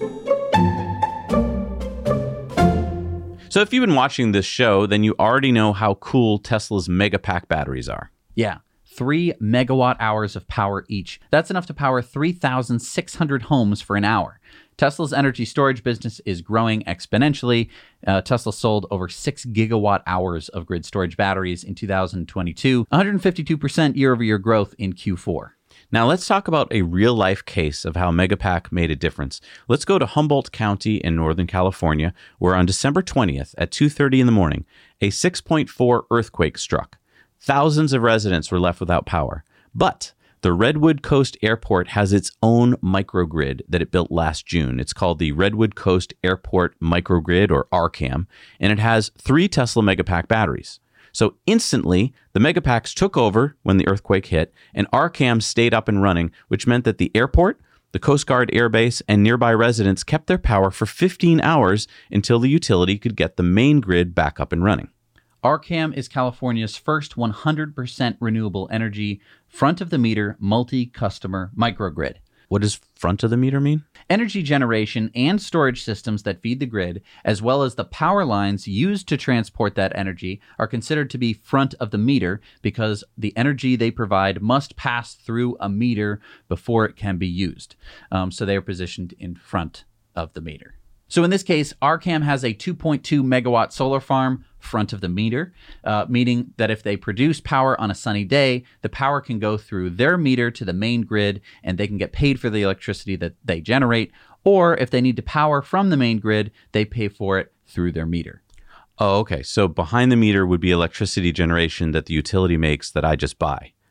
So if you've been watching this show, then you already know how cool Tesla's Megapack batteries are. Yeah. Three megawatt hours of power each. That's enough to power three thousand six hundred homes for an hour. Tesla's energy storage business is growing exponentially. Uh, Tesla sold over six gigawatt hours of grid storage batteries in two thousand twenty-two, one hundred fifty-two percent year-over-year growth in Q four. Now let's talk about a real-life case of how Megapack made a difference. Let's go to Humboldt County in Northern California, where on December twentieth at two thirty in the morning, a six point four earthquake struck. Thousands of residents were left without power. But the Redwood Coast Airport has its own microgrid that it built last June. It's called the Redwood Coast Airport Microgrid, or R CAM, and it has three Tesla Megapack batteries. So instantly, the Megapacks took over when the earthquake hit, and R CAM stayed up and running, which meant that the airport, the Coast Guard Air Base, and nearby residents kept their power for fifteen hours until the utility could get the main grid back up and running. R CAM is California's first one hundred percent renewable energy, front-of-the-meter, multi-customer microgrid. What does front of the meter mean? Energy generation and storage systems that feed the grid, as well as the power lines used to transport that energy, are considered to be front of the meter because the energy they provide must pass through a meter before it can be used. Um, so they are positioned in front of the meter. So in this case, R CAM has a two point two megawatt solar farm front of the meter, uh, meaning that if they produce power on a sunny day, the power can go through their meter to the main grid and they can get paid for the electricity that they generate. Or if they need to power from the main grid, they pay for it through their meter. Oh, okay. So behind the meter would be electricity generation that the utility makes that I just buy.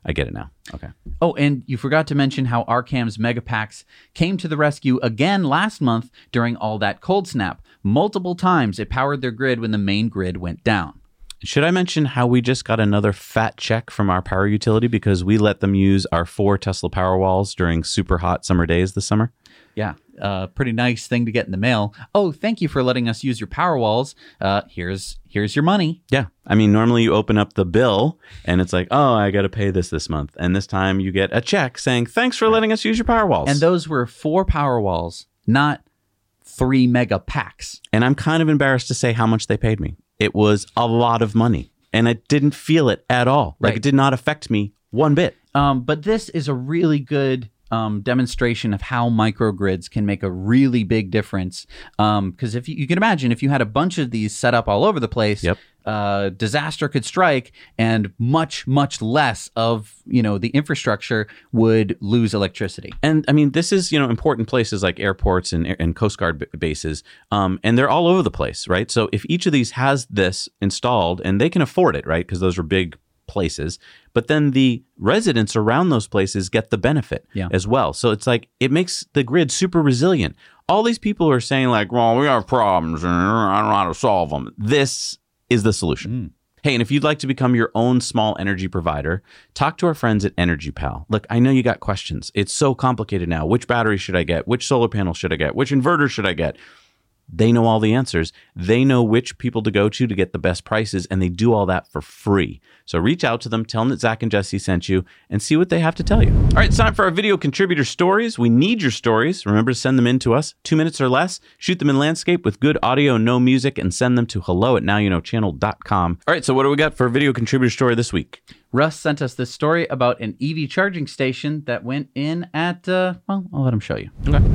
I get it now. Okay. Oh, and you forgot to mention how Arcam's Megapacks came to the rescue again last month during all that cold snap. Multiple times it powered their grid when the main grid went down. Should I mention how we just got another fat check from our power utility because we let them use our four Tesla Powerwalls during super hot summer days this summer? Yeah, uh, pretty nice thing to get in the mail. Oh, thank you for letting us use your Powerwalls. Uh, here's here's your money. Yeah. I mean, normally you open up the bill and it's like, oh, I got to pay this this month. And this time you get a check saying, thanks for letting us use your Powerwalls. And those were four Powerwalls, not three mega packs. And I'm kind of embarrassed to say how much they paid me. It was a lot of money and I didn't feel it at all. Like Right. it did not affect me one bit. Um, but this is a really good um, demonstration of how microgrids can make a really big difference. Because if you, you can imagine, if you had a bunch of these set up all over the place, Yep. uh, disaster could strike, and much, much less of you know the infrastructure would lose electricity. And I mean, this is, you know, important places like airports and, and Coast Guard b- bases. Um, and they're all over the place, right? So if each of these has this installed and they can afford it, right? Because those are big places, but then the residents around those places get the benefit Yeah. as well. So it's like, it makes the grid super resilient. All these people are saying like, well, we have problems and I don't know how to solve them. This is the solution. Hey, and if you'd like to become your own small energy provider, talk to our friends at EnergyPal. Look, I know you got questions. It's so complicated now. Which battery should I get? Which solar panel should I get? Which inverter should I get? They know all the answers. They know which people to go to to get the best prices, and they do all that for free. So reach out to them, tell them that Zach and Jesse sent you, and see what they have to tell you. All right, it's time for our video contributor stories. We need your stories. Remember to send them in to us. Two minutes or less. Shoot them in landscape with good audio, no music, and send them to hello at now you know channel dot com. All right, so what do we got for a video contributor story this week? Russ sent us this story about an E V charging station that went in at, uh, well, I'll let him show you. Okay.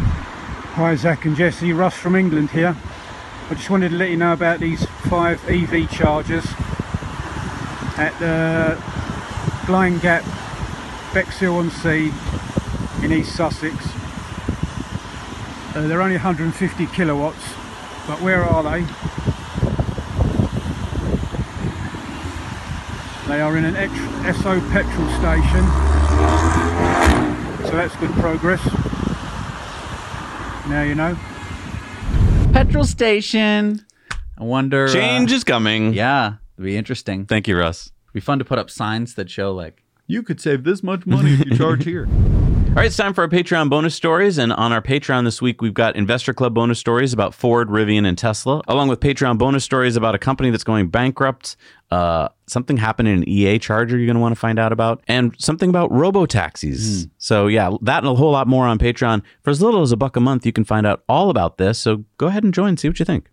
Hi Zach and Jesse, Russ from England here. I just wanted to let you know about these five E V chargers at the Glyn Gap, Bexhill-on-Sea in East Sussex. Uh, they're only one hundred fifty kilowatts, but where are they? They are in an Esso petrol station, so that's good progress. Now you know. Petrol station. I wonder. uh, Change is coming. Yeah, it'd be interesting. Thank you, Russ. It'd be fun to put up signs that show like, you could save this much money if you charge here. All right, it's time for our Patreon bonus stories. And on our Patreon this week, we've got Investor Club bonus stories about Ford, Rivian, and Tesla, along with Patreon bonus stories about a company that's going bankrupt, uh, something happened in an E A charger you're going to want to find out about, and something about robo-taxis. So yeah, that and a whole lot more on Patreon. For as little as a buck a month, you can find out all about this. So go ahead and join, see what you think.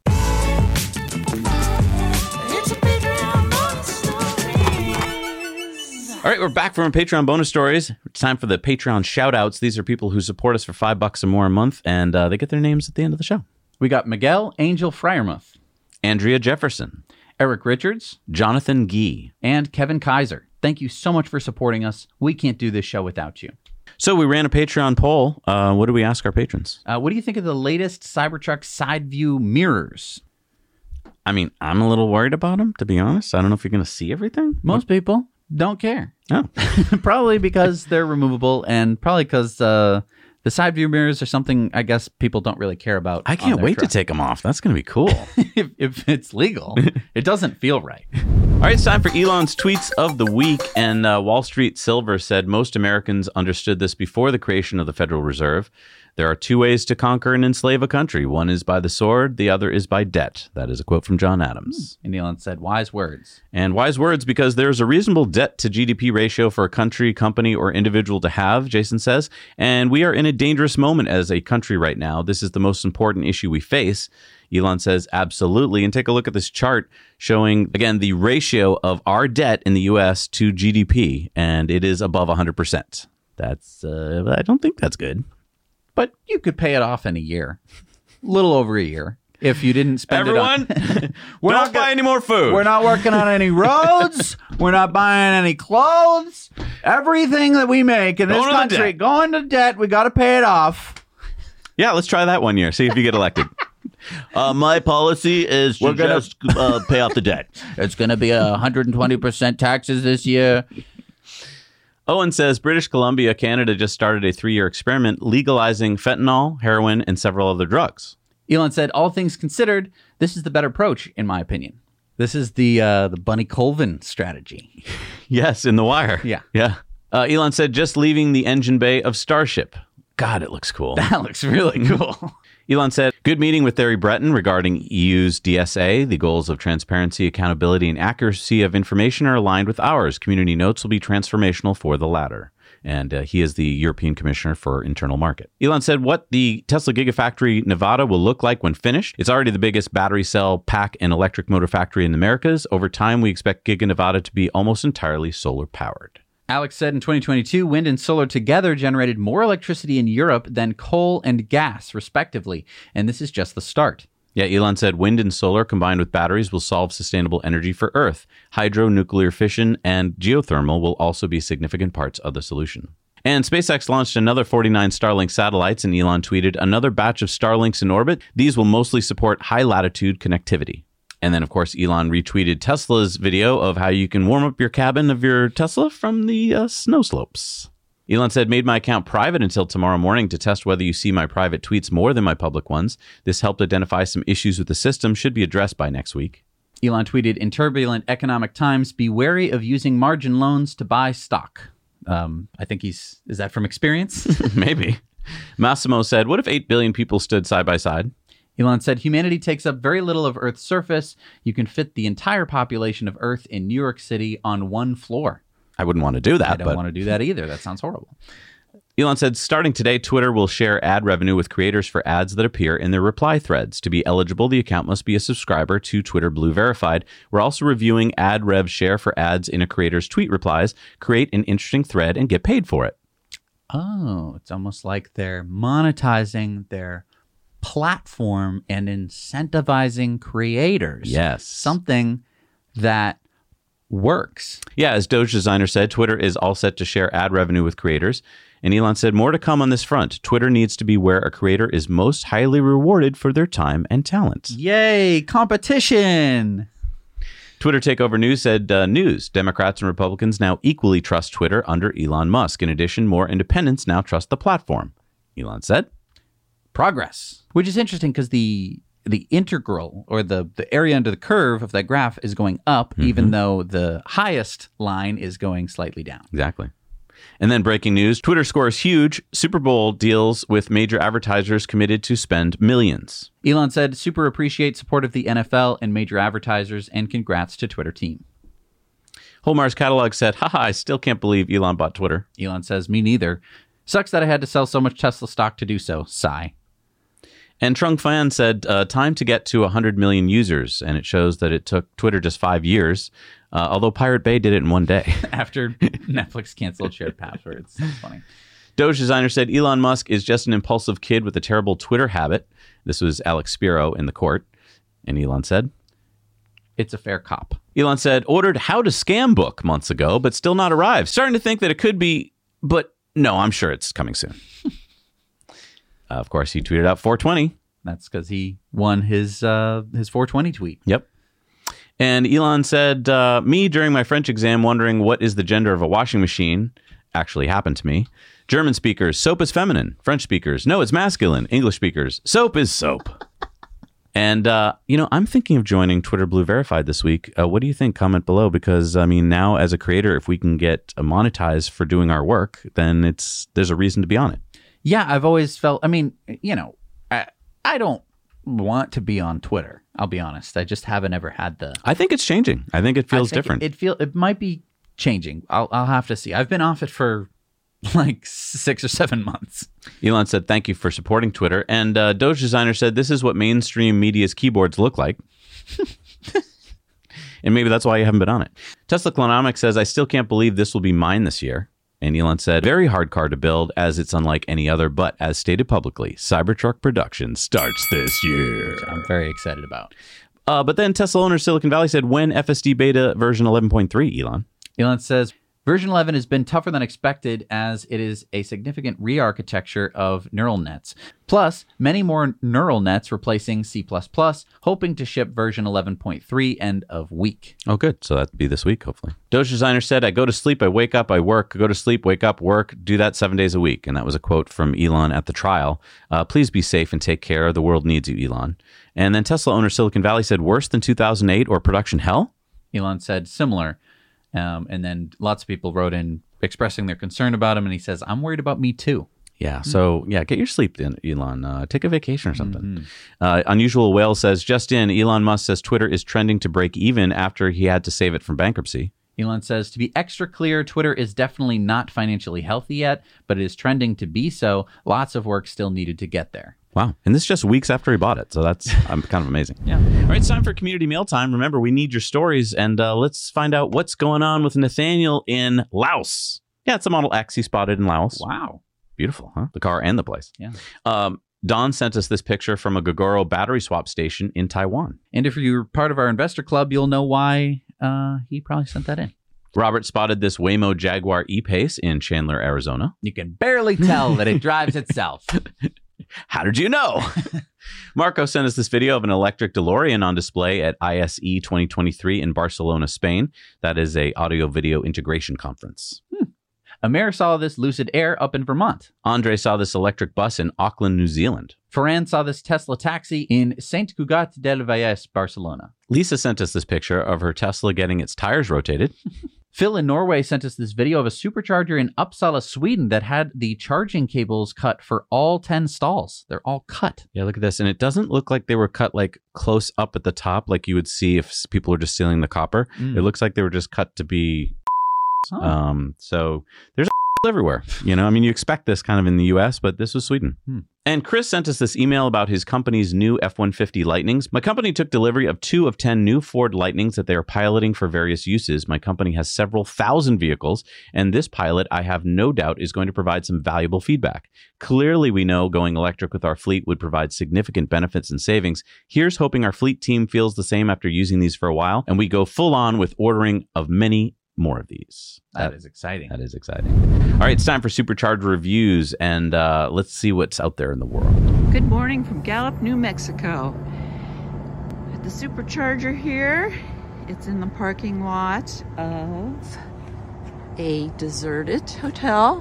All right, we're back from our Patreon bonus stories. It's time for the Patreon shout-outs. These are people who support us for five bucks or more a month, and uh, they get their names at the end of the show. We got Miguel Angel Fryermuth, Andrea Jefferson, Eric Richards, Jonathan Gee. and Kevin Kaiser. Thank you so much for supporting us. We can't do this show without you. So we ran a Patreon poll. Uh, what do we ask our patrons? Uh, what do you think of the latest Cybertruck side view mirrors? I mean, I'm a little worried about them, to be honest. I don't know if you're going to see everything. Most people don't care. Oh. Probably because they're removable, and probably because uh, the side view mirrors are something I guess people don't really care about. I on can't their wait truck. to take them off. That's going to be cool. if, if it's legal. It doesn't feel right. All right, it's time for Elon's tweets of the week. And uh, Wall Street Silver said most Americans understood this before the creation of the Federal Reserve. There are two ways to conquer and enslave a country. One is by the sword. The other is by debt. That is a quote from John Adams. And Elon said, wise words. And wise words, because there's a reasonable debt to G D P ratio for a country, company, or individual to have, Jason says. And we are in a dangerous moment as a country right now. This is the most important issue we face. Elon says, absolutely. And take a look at this chart showing, again, the ratio of our debt in the U S to G D P. And it is above one hundred percent. That's, uh, I don't think that's good. But you could pay it off in a year. A little over a year. If you didn't spend Everyone, it on... don't not buy go- any more food. We're not working on any roads. We're not buying any clothes. Everything that we make in this Going to the country, debt. going to debt. We got to pay it off. Yeah, let's try that one year. See if you get elected. uh, my policy is to We're gonna- just uh, pay off the debt. It's going to be one hundred twenty percent taxes this year. Owen says British Columbia, Canada just started a three-year experiment legalizing fentanyl, heroin, and several other drugs. Elon said, all things considered, this is the better approach, in my opinion. This is the uh, the Bunny Colvin strategy. Yes, in The Wire. Yeah. Yeah. Uh, Elon said, just leaving the engine bay of Starship. God, it looks cool. That looks really cool. Elon said, good meeting with Thierry Breton regarding E U's D S A. The goals of transparency, accountability, and accuracy of information are aligned with ours. Community notes will be transformational for the latter. And uh, he is the European Commissioner for Internal Market. Elon said what the Tesla Gigafactory Nevada will look like when finished. It's already the biggest battery cell pack and electric motor factory in the Americas. Over time, we expect Giga Nevada to be almost entirely solar powered. Alex said in twenty twenty-two, wind and solar together generated more electricity in Europe than coal and gas, respectively. And this is just the start. Yeah, Elon said wind and solar combined with batteries will solve sustainable energy for Earth. Hydro, nuclear fission, and geothermal will also be significant parts of the solution. And SpaceX launched another forty-nine Starlink satellites, and Elon tweeted, another batch of Starlinks in orbit. These will mostly support high-latitude connectivity. And then, of course, Elon retweeted Tesla's video of how you can warm up your cabin of your Tesla from the uh, snow slopes. Elon said, made my account private until tomorrow morning to test whether you see my private tweets more than my public ones. This helped identify some issues with the system, should be addressed by next week. Elon tweeted, in turbulent economic times, be wary of using margin loans to buy stock. Um, I think he's, is that from experience? Maybe. Massimo said, what if eight billion people stood side by side? Elon said, humanity takes up very little of Earth's surface. You can fit the entire population of Earth in New York City on one floor. I wouldn't want to do that. I don't but... want to do that either. That sounds horrible. Elon said, starting today, Twitter will share ad revenue with creators for ads that appear in their reply threads. To be eligible, the account must be a subscriber to Twitter Blue Verified. We're also reviewing ad rev share for ads in a creator's tweet replies. Create an interesting thread and get paid for it. Oh, it's almost like they're monetizing their platform and incentivizing creators. Yes. Something that works. Yeah, as Doge Designer said, Twitter is all set to share ad revenue with creators. And Elon said, more to come on this front. Twitter needs to be where a creator is most highly rewarded for their time and talents. Yay, competition! Twitter Takeover News said, uh, news, Democrats and Republicans now equally trust Twitter under Elon Musk. In addition, more independents now trust the platform. Elon said, progress, which is interesting because the the integral or the, the area under the curve of that graph is going up, mm-hmm. even though the highest line is going slightly down. Exactly. And then breaking news, Twitter scores huge Super Bowl deals with major advertisers committed to spend millions. Elon said, super appreciate support of the N F L and major advertisers, and congrats to Twitter team. Holmar's catalog said, haha, I still can't believe Elon bought Twitter. Elon says, me neither. Sucks that I had to sell so much Tesla stock to do so. Sigh. And Trung Fan said, uh, time to get to one hundred million users. And it shows that it took Twitter just five years, uh, although Pirate Bay did it in one day. After Netflix canceled shared passwords. That's funny. Doge Designer said, Elon Musk is just an impulsive kid with a terrible Twitter habit. This was Alex Spiro in the court. And Elon said, it's a fair cop. Elon said, ordered How to Scam book months ago, but still not arrived. Starting to think that it could be, but no, I'm sure it's coming soon. Uh, of course, he tweeted out four twenty. That's because he won his uh, his four twenty tweet. Yep. And Elon said, uh, me during my French exam wondering what is the gender of a washing machine actually happened to me. German speakers, soap is feminine. French speakers, no, it's masculine. English speakers, soap is soap. And, uh, you know, I'm thinking of joining Twitter Blue Verified this week. Uh, what do you think? Comment below, because, I mean, now as a creator, if we can get monetized for doing our work, then it's there's a reason to be on it. Yeah, I've always felt, I mean, you know, I, I don't want to be on Twitter. I'll be honest. I just haven't ever had the... I think it's changing. I think it feels think different. It, it feel it might be changing. I'll I'll have to see. I've been off it for like six or seven months. Elon said, thank you for supporting Twitter. And uh, Doge Designer said, this is what mainstream media's keyboards look like. And maybe that's why you haven't been on it. Tesla Clonomics says, I still can't believe this will be mine this year. And Elon said, very hard car to build as it's unlike any other, but as stated publicly, Cybertruck production starts this year. Which I'm very excited about. Uh, but then Tesla owner Silicon Valley said, when F S D beta version eleven point three, Elon? Elon says, Version eleven has been tougher than expected as it is a significant re-architecture of neural nets. Plus, many more neural nets replacing C plus plus, hoping to ship version eleven point three end of week. Oh, good. So that'd be this week, hopefully. Doge Designer said, I go to sleep, I wake up, I work, go to sleep, wake up, work, do that seven days a week. And that was a quote from Elon at the trial. Uh, please be safe and take care. The world needs you, Elon. And then Tesla owner Silicon Valley said, worse than two thousand eight or production hell? Elon said similar. Um, and then lots of people wrote in expressing their concern about him. And he says, I'm worried about me too. Yeah. So, yeah, get your sleep in, Elon. Uh, take a vacation or something. Mm-hmm. Uh, Unusual Whale says, just in, Elon Musk says Twitter is trending to break even after he had to save it from bankruptcy. Elon says, to be extra clear, Twitter is definitely not financially healthy yet, but it is trending to be so. Lots of work still needed to get there. Wow. And this is just weeks after he bought it. So that's um, kind of amazing. Yeah. All right. It's time for community mail time. Remember, we need your stories. And uh, let's find out what's going on with Nathaniel in Laos. Yeah, it's a Model X he spotted in Laos. Wow. Beautiful, huh? The car and the place. Yeah. Um, Don sent us this picture from a Gogoro battery swap station in Taiwan. And if you're part of our investor club, you'll know why uh, he probably sent that in. Robert spotted this Waymo Jaguar E-Pace in Chandler, Arizona. You can barely tell that it drives itself. How did you know? Marco sent us this video of an electric DeLorean on display at I S E twenty twenty-three in Barcelona, Spain. That is a audio-video integration conference. Hmm. Amir saw this Lucid Air up in Vermont. Andre saw this electric bus in Auckland, New Zealand. Ferran saw this Tesla taxi in Sant Cugat del Vallès, Barcelona. Lisa sent us this picture of her Tesla getting its tires rotated. Phil in Norway sent us this video of a supercharger in Uppsala, Sweden that had the charging cables cut for all ten stalls. They're all cut. Yeah, look at this. And it doesn't look like they were cut like close up at the top like you would see if people were just stealing the copper. Mm. It looks like they were just cut to be... Oh. Um, so there's everywhere. You know, I mean, you expect this kind of in the U S, but this was Sweden. Hmm. And Chris sent us this email about his company's new F one fifty Lightnings. My company took delivery of two of ten new Ford Lightnings that they are piloting for various uses. My company has several thousand vehicles, and this pilot, I have no doubt, is going to provide some valuable feedback. Clearly, we know going electric with our fleet would provide significant benefits and savings. Here's hoping our fleet team feels the same after using these for a while, and we go full on with ordering of many more of these. That, that is exciting. That is exciting. All right, it's time for Supercharger reviews, and uh, let's see what's out there in the world. Good morning from Gallup, New Mexico. At the Supercharger here, it's in the parking lot of a deserted hotel.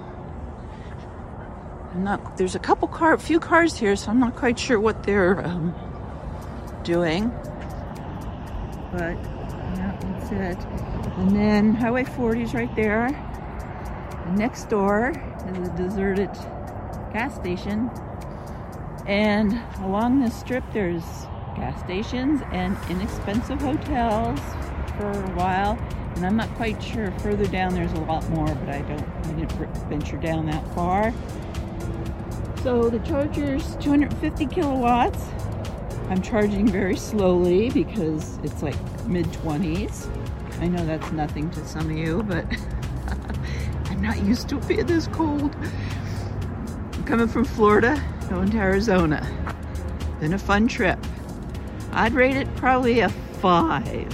I'm not. There's a couple car, few cars here, so I'm not quite sure what they're um, doing. But yeah, that's it. And then Highway forty is right there. And next door is a deserted gas station. And along this strip, there's gas stations and inexpensive hotels for a while. And I'm not quite sure. Further down, there's a lot more, but I don't. I didn't venture down that far. So the charger's two hundred fifty kilowatts. I'm charging very slowly because it's like mid twenties. I know that's nothing to some of you, but I'm not used to it being this cold. I'm coming from Florida, going to Arizona. Been a fun trip. I'd rate it probably a five.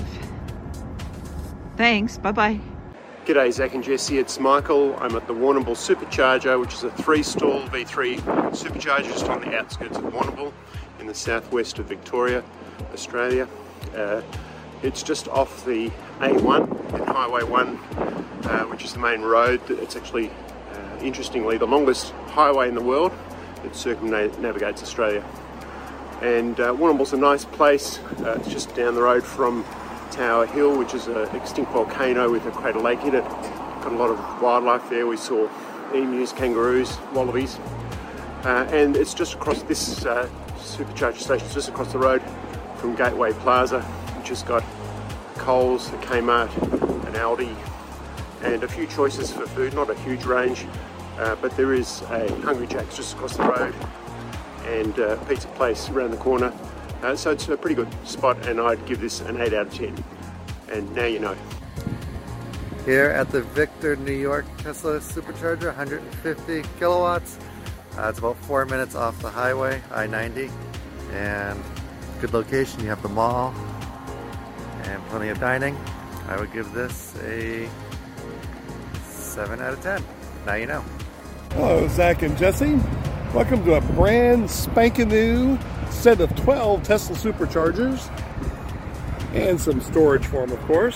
Thanks, bye-bye. G'day Zach and Jesse, it's Michael. I'm at the Warrnambool Supercharger, which is a three-stall V three supercharger just on the outskirts of Warrnambool in the southwest of Victoria, Australia. Uh, It's just off the A one and Highway one, uh, which is the main road. It's actually, uh, interestingly, the longest highway in the world that circumnavigates Australia. And uh, Warrnambool's a nice place. Uh, it's just down the road from Tower Hill, which is an extinct volcano with a crater lake in it. Got a lot of wildlife there. We saw emus, kangaroos, wallabies. Uh, and it's just across this uh, supercharger station, just across the road from Gateway Plaza, which has got Coles, a Kmart, an Aldi, and a few choices for food. Not a huge range, uh, but there is a Hungry Jack's just across the road and a pizza place around the corner. Uh, so it's a pretty good spot, and I'd give this an eight out of ten. And now you know. Here at the Victor, New York Tesla Supercharger, one hundred fifty kilowatts. Uh, it's about four minutes off the highway, I ninety, and good location. You have the mall and plenty of dining. I would give this a seven out of ten. Now you know. Hello, Zach and Jesse. Welcome to a brand spanking new set of twelve Tesla Superchargers and some storage for them, of course.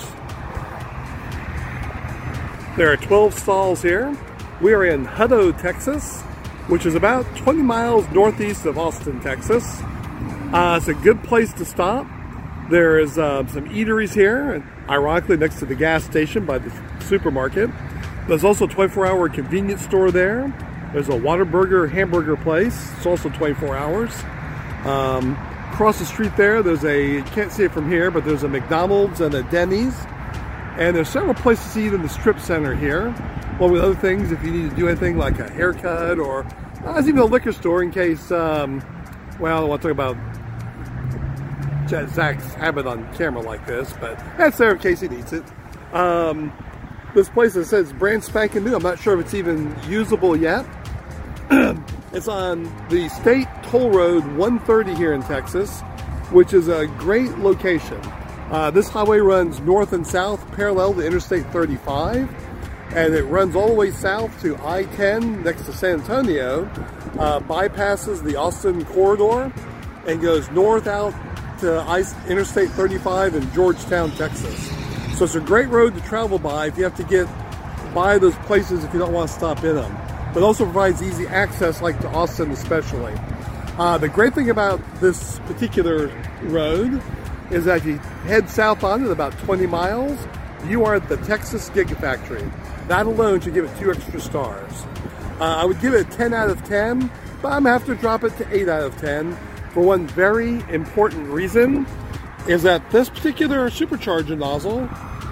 There are twelve stalls here. We are in Hutto, Texas, which is about twenty miles northeast of Austin, Texas. Uh, it's a good place to stop. There is uh, some eateries here, ironically next to the gas station by the supermarket. There's also a twenty-four hour convenience store there. There's a Whataburger hamburger place. It's also twenty-four hours. Um, across the street there, there's a, you can't see it from here, but there's a McDonald's and a Denny's. And there's several places to eat in the strip center here. Along with other things, if you need to do anything like a haircut, or uh, there's even a liquor store in case, um, well, I want to talk about Zach's habit on camera like this, but that's there in case he needs it. Um, this place, that says brand spanking new. I'm not sure if it's even usable yet. It's on the State Toll Road one thirty here in Texas, which is a great location. Uh, this highway runs north and south parallel to Interstate thirty-five, and it runs all the way south to I ten next to San Antonio, uh, bypasses the Austin corridor, and goes north out to Interstate thirty-five in Georgetown, Texas. So it's a great road to travel by if you have to get by those places if you don't want to stop in them. But it also provides easy access, like to Austin especially. Uh, the great thing about this particular road is that if you head south on it about twenty miles, you are at the Texas Gigafactory. That alone should give it two extra stars. Uh, I would give it a ten out of ten, but I'm going to have to drop it to eight out of ten for one very important reason, is that this particular supercharger nozzle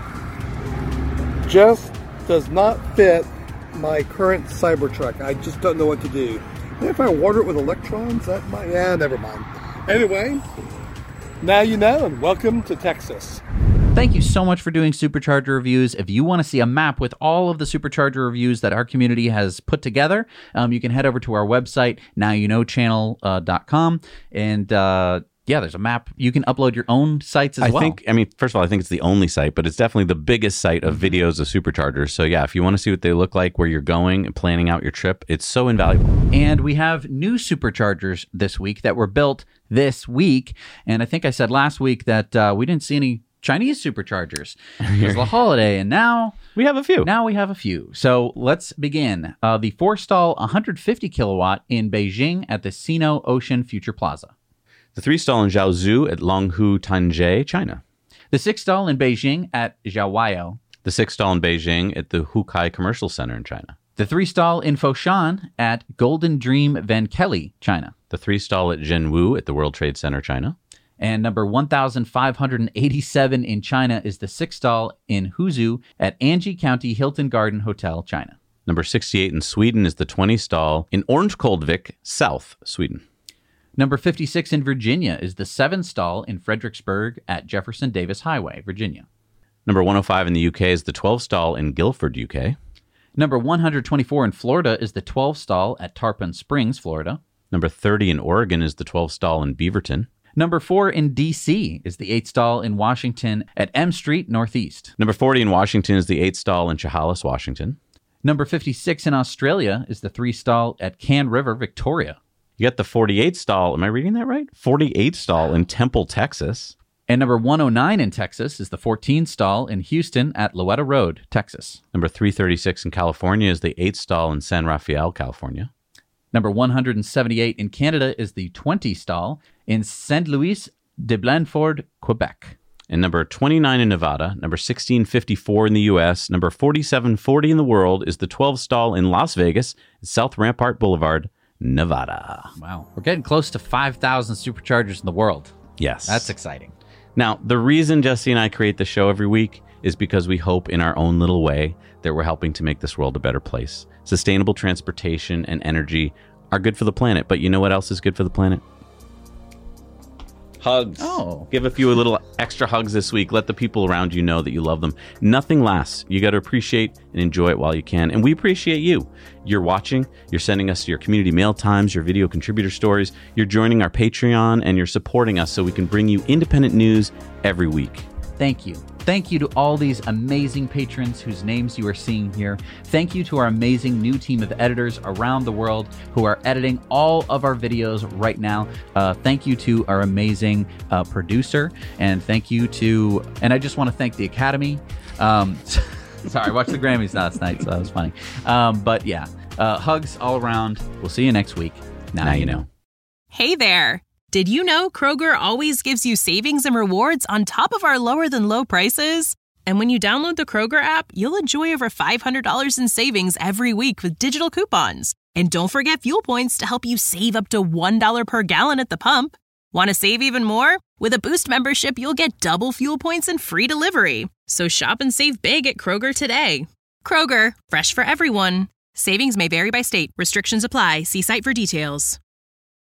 just does not fit my current Cybertruck. I just don't know what to do. Maybe if I water it with electrons, that might, yeah, never mind. Anyway, now you know, and welcome to Texas. Thank you so much for doing Supercharger reviews. If you want to see a map with all of the Supercharger reviews that our community has put together, um, you can head over to our website, now you know channel dot com, and uh, yeah, there's a map. You can upload your own sites as I well. think, I mean, first of all, I think it's the only site, but it's definitely the biggest site of videos of superchargers. So yeah, if you want to see what they look like, where you're going, and planning out your trip, it's so invaluable. And we have new superchargers this week that were built this week. And I think I said last week that uh, we didn't see any Chinese superchargers. It was the holiday, and now we have a few. Now we have a few. So let's begin. Uh, the four-stall one hundred fifty kilowatt in Beijing at the Sino Ocean Future Plaza. The three-stall in Jiaozhou at Longhu Tanjie, China. The six-stall in Beijing at Jiaowaiyou. The six-stall in Beijing at the Hukai Commercial Center in China. The three-stall in Foshan at Golden Dream Vankeli, China. The three-stall at Zhenwu at the World Trade Center, China. And number one thousand five hundred eighty-seven in China is the six-stall in Huzhou at Anji County Hilton Garden Hotel, China. Number sixty-eight in Sweden is the twenty-stall in Orangekoldvik, South Sweden. Number fifty-six in Virginia is the seven-stall in Fredericksburg at Jefferson Davis Highway, Virginia. Number one oh five in the U K is the twelve-stall in Guildford, U K. Number one hundred twenty-four in Florida is the twelve-stall at Tarpon Springs, Florida. Number thirty in Oregon is the twelve-stall in Beaverton. Number four in D C is the eight-stall in Washington at M Street Northeast. Number forty in Washington is the eight-stall in Chehalis, Washington. Number fifty-six in Australia is the three-stall at Can River, Victoria. You got the forty-eight stall. Am I reading that right? forty-eight stall in Temple, Texas. And number one oh nine in Texas is the fourteen stall in Houston at Loetta Road, Texas. Number three thirty-six in California is the eight stall in San Rafael, California. Number one hundred seventy-eight in Canada is the twenty stall in Saint Louis de Blanford, Quebec. And number twenty-nine in Nevada, number sixteen fifty-four in the U S, number forty-seven forty in the world is the twelve stall in Las Vegas, South Rampart Boulevard, Nevada. Wow. We're getting close to five thousand superchargers in the world. Yes. That's exciting. Now, the reason Jesse and I create the show every week is because we hope in our own little way that we're helping to make this world a better place. Sustainable transportation and energy are good for the planet, but you know what else is good for the planet? Hugs. Oh. Give a few little extra hugs this week. Let the people around you know that you love them. Nothing lasts. You got to appreciate and enjoy it while you can. And we appreciate you. You're watching. You're sending us your community mail times, your video contributor stories. You're joining our Patreon, and you're supporting us so we can bring you independent news every week. Thank you. Thank you to all these amazing patrons whose names you are seeing here. Thank you to our amazing new team of editors around the world who are editing all of our videos right now. Uh, thank you to our amazing uh, producer. And thank you to, and I just want to thank the Academy. Um, sorry, I watched the Grammys last night, so that was funny. Um, but yeah, uh, hugs all around. We'll see you next week. Now, now you know. Hey there. Did you know Kroger always gives you savings and rewards on top of our lower than low prices? And when you download the Kroger app, you'll enjoy over five hundred dollars in savings every week with digital coupons. And don't forget fuel points to help you save up to one dollar per gallon at the pump. Want to save even more? With a Boost membership, you'll get double fuel points and free delivery. So shop and save big at Kroger today. Kroger, fresh for everyone. Savings may vary by state. Restrictions apply. See site for details.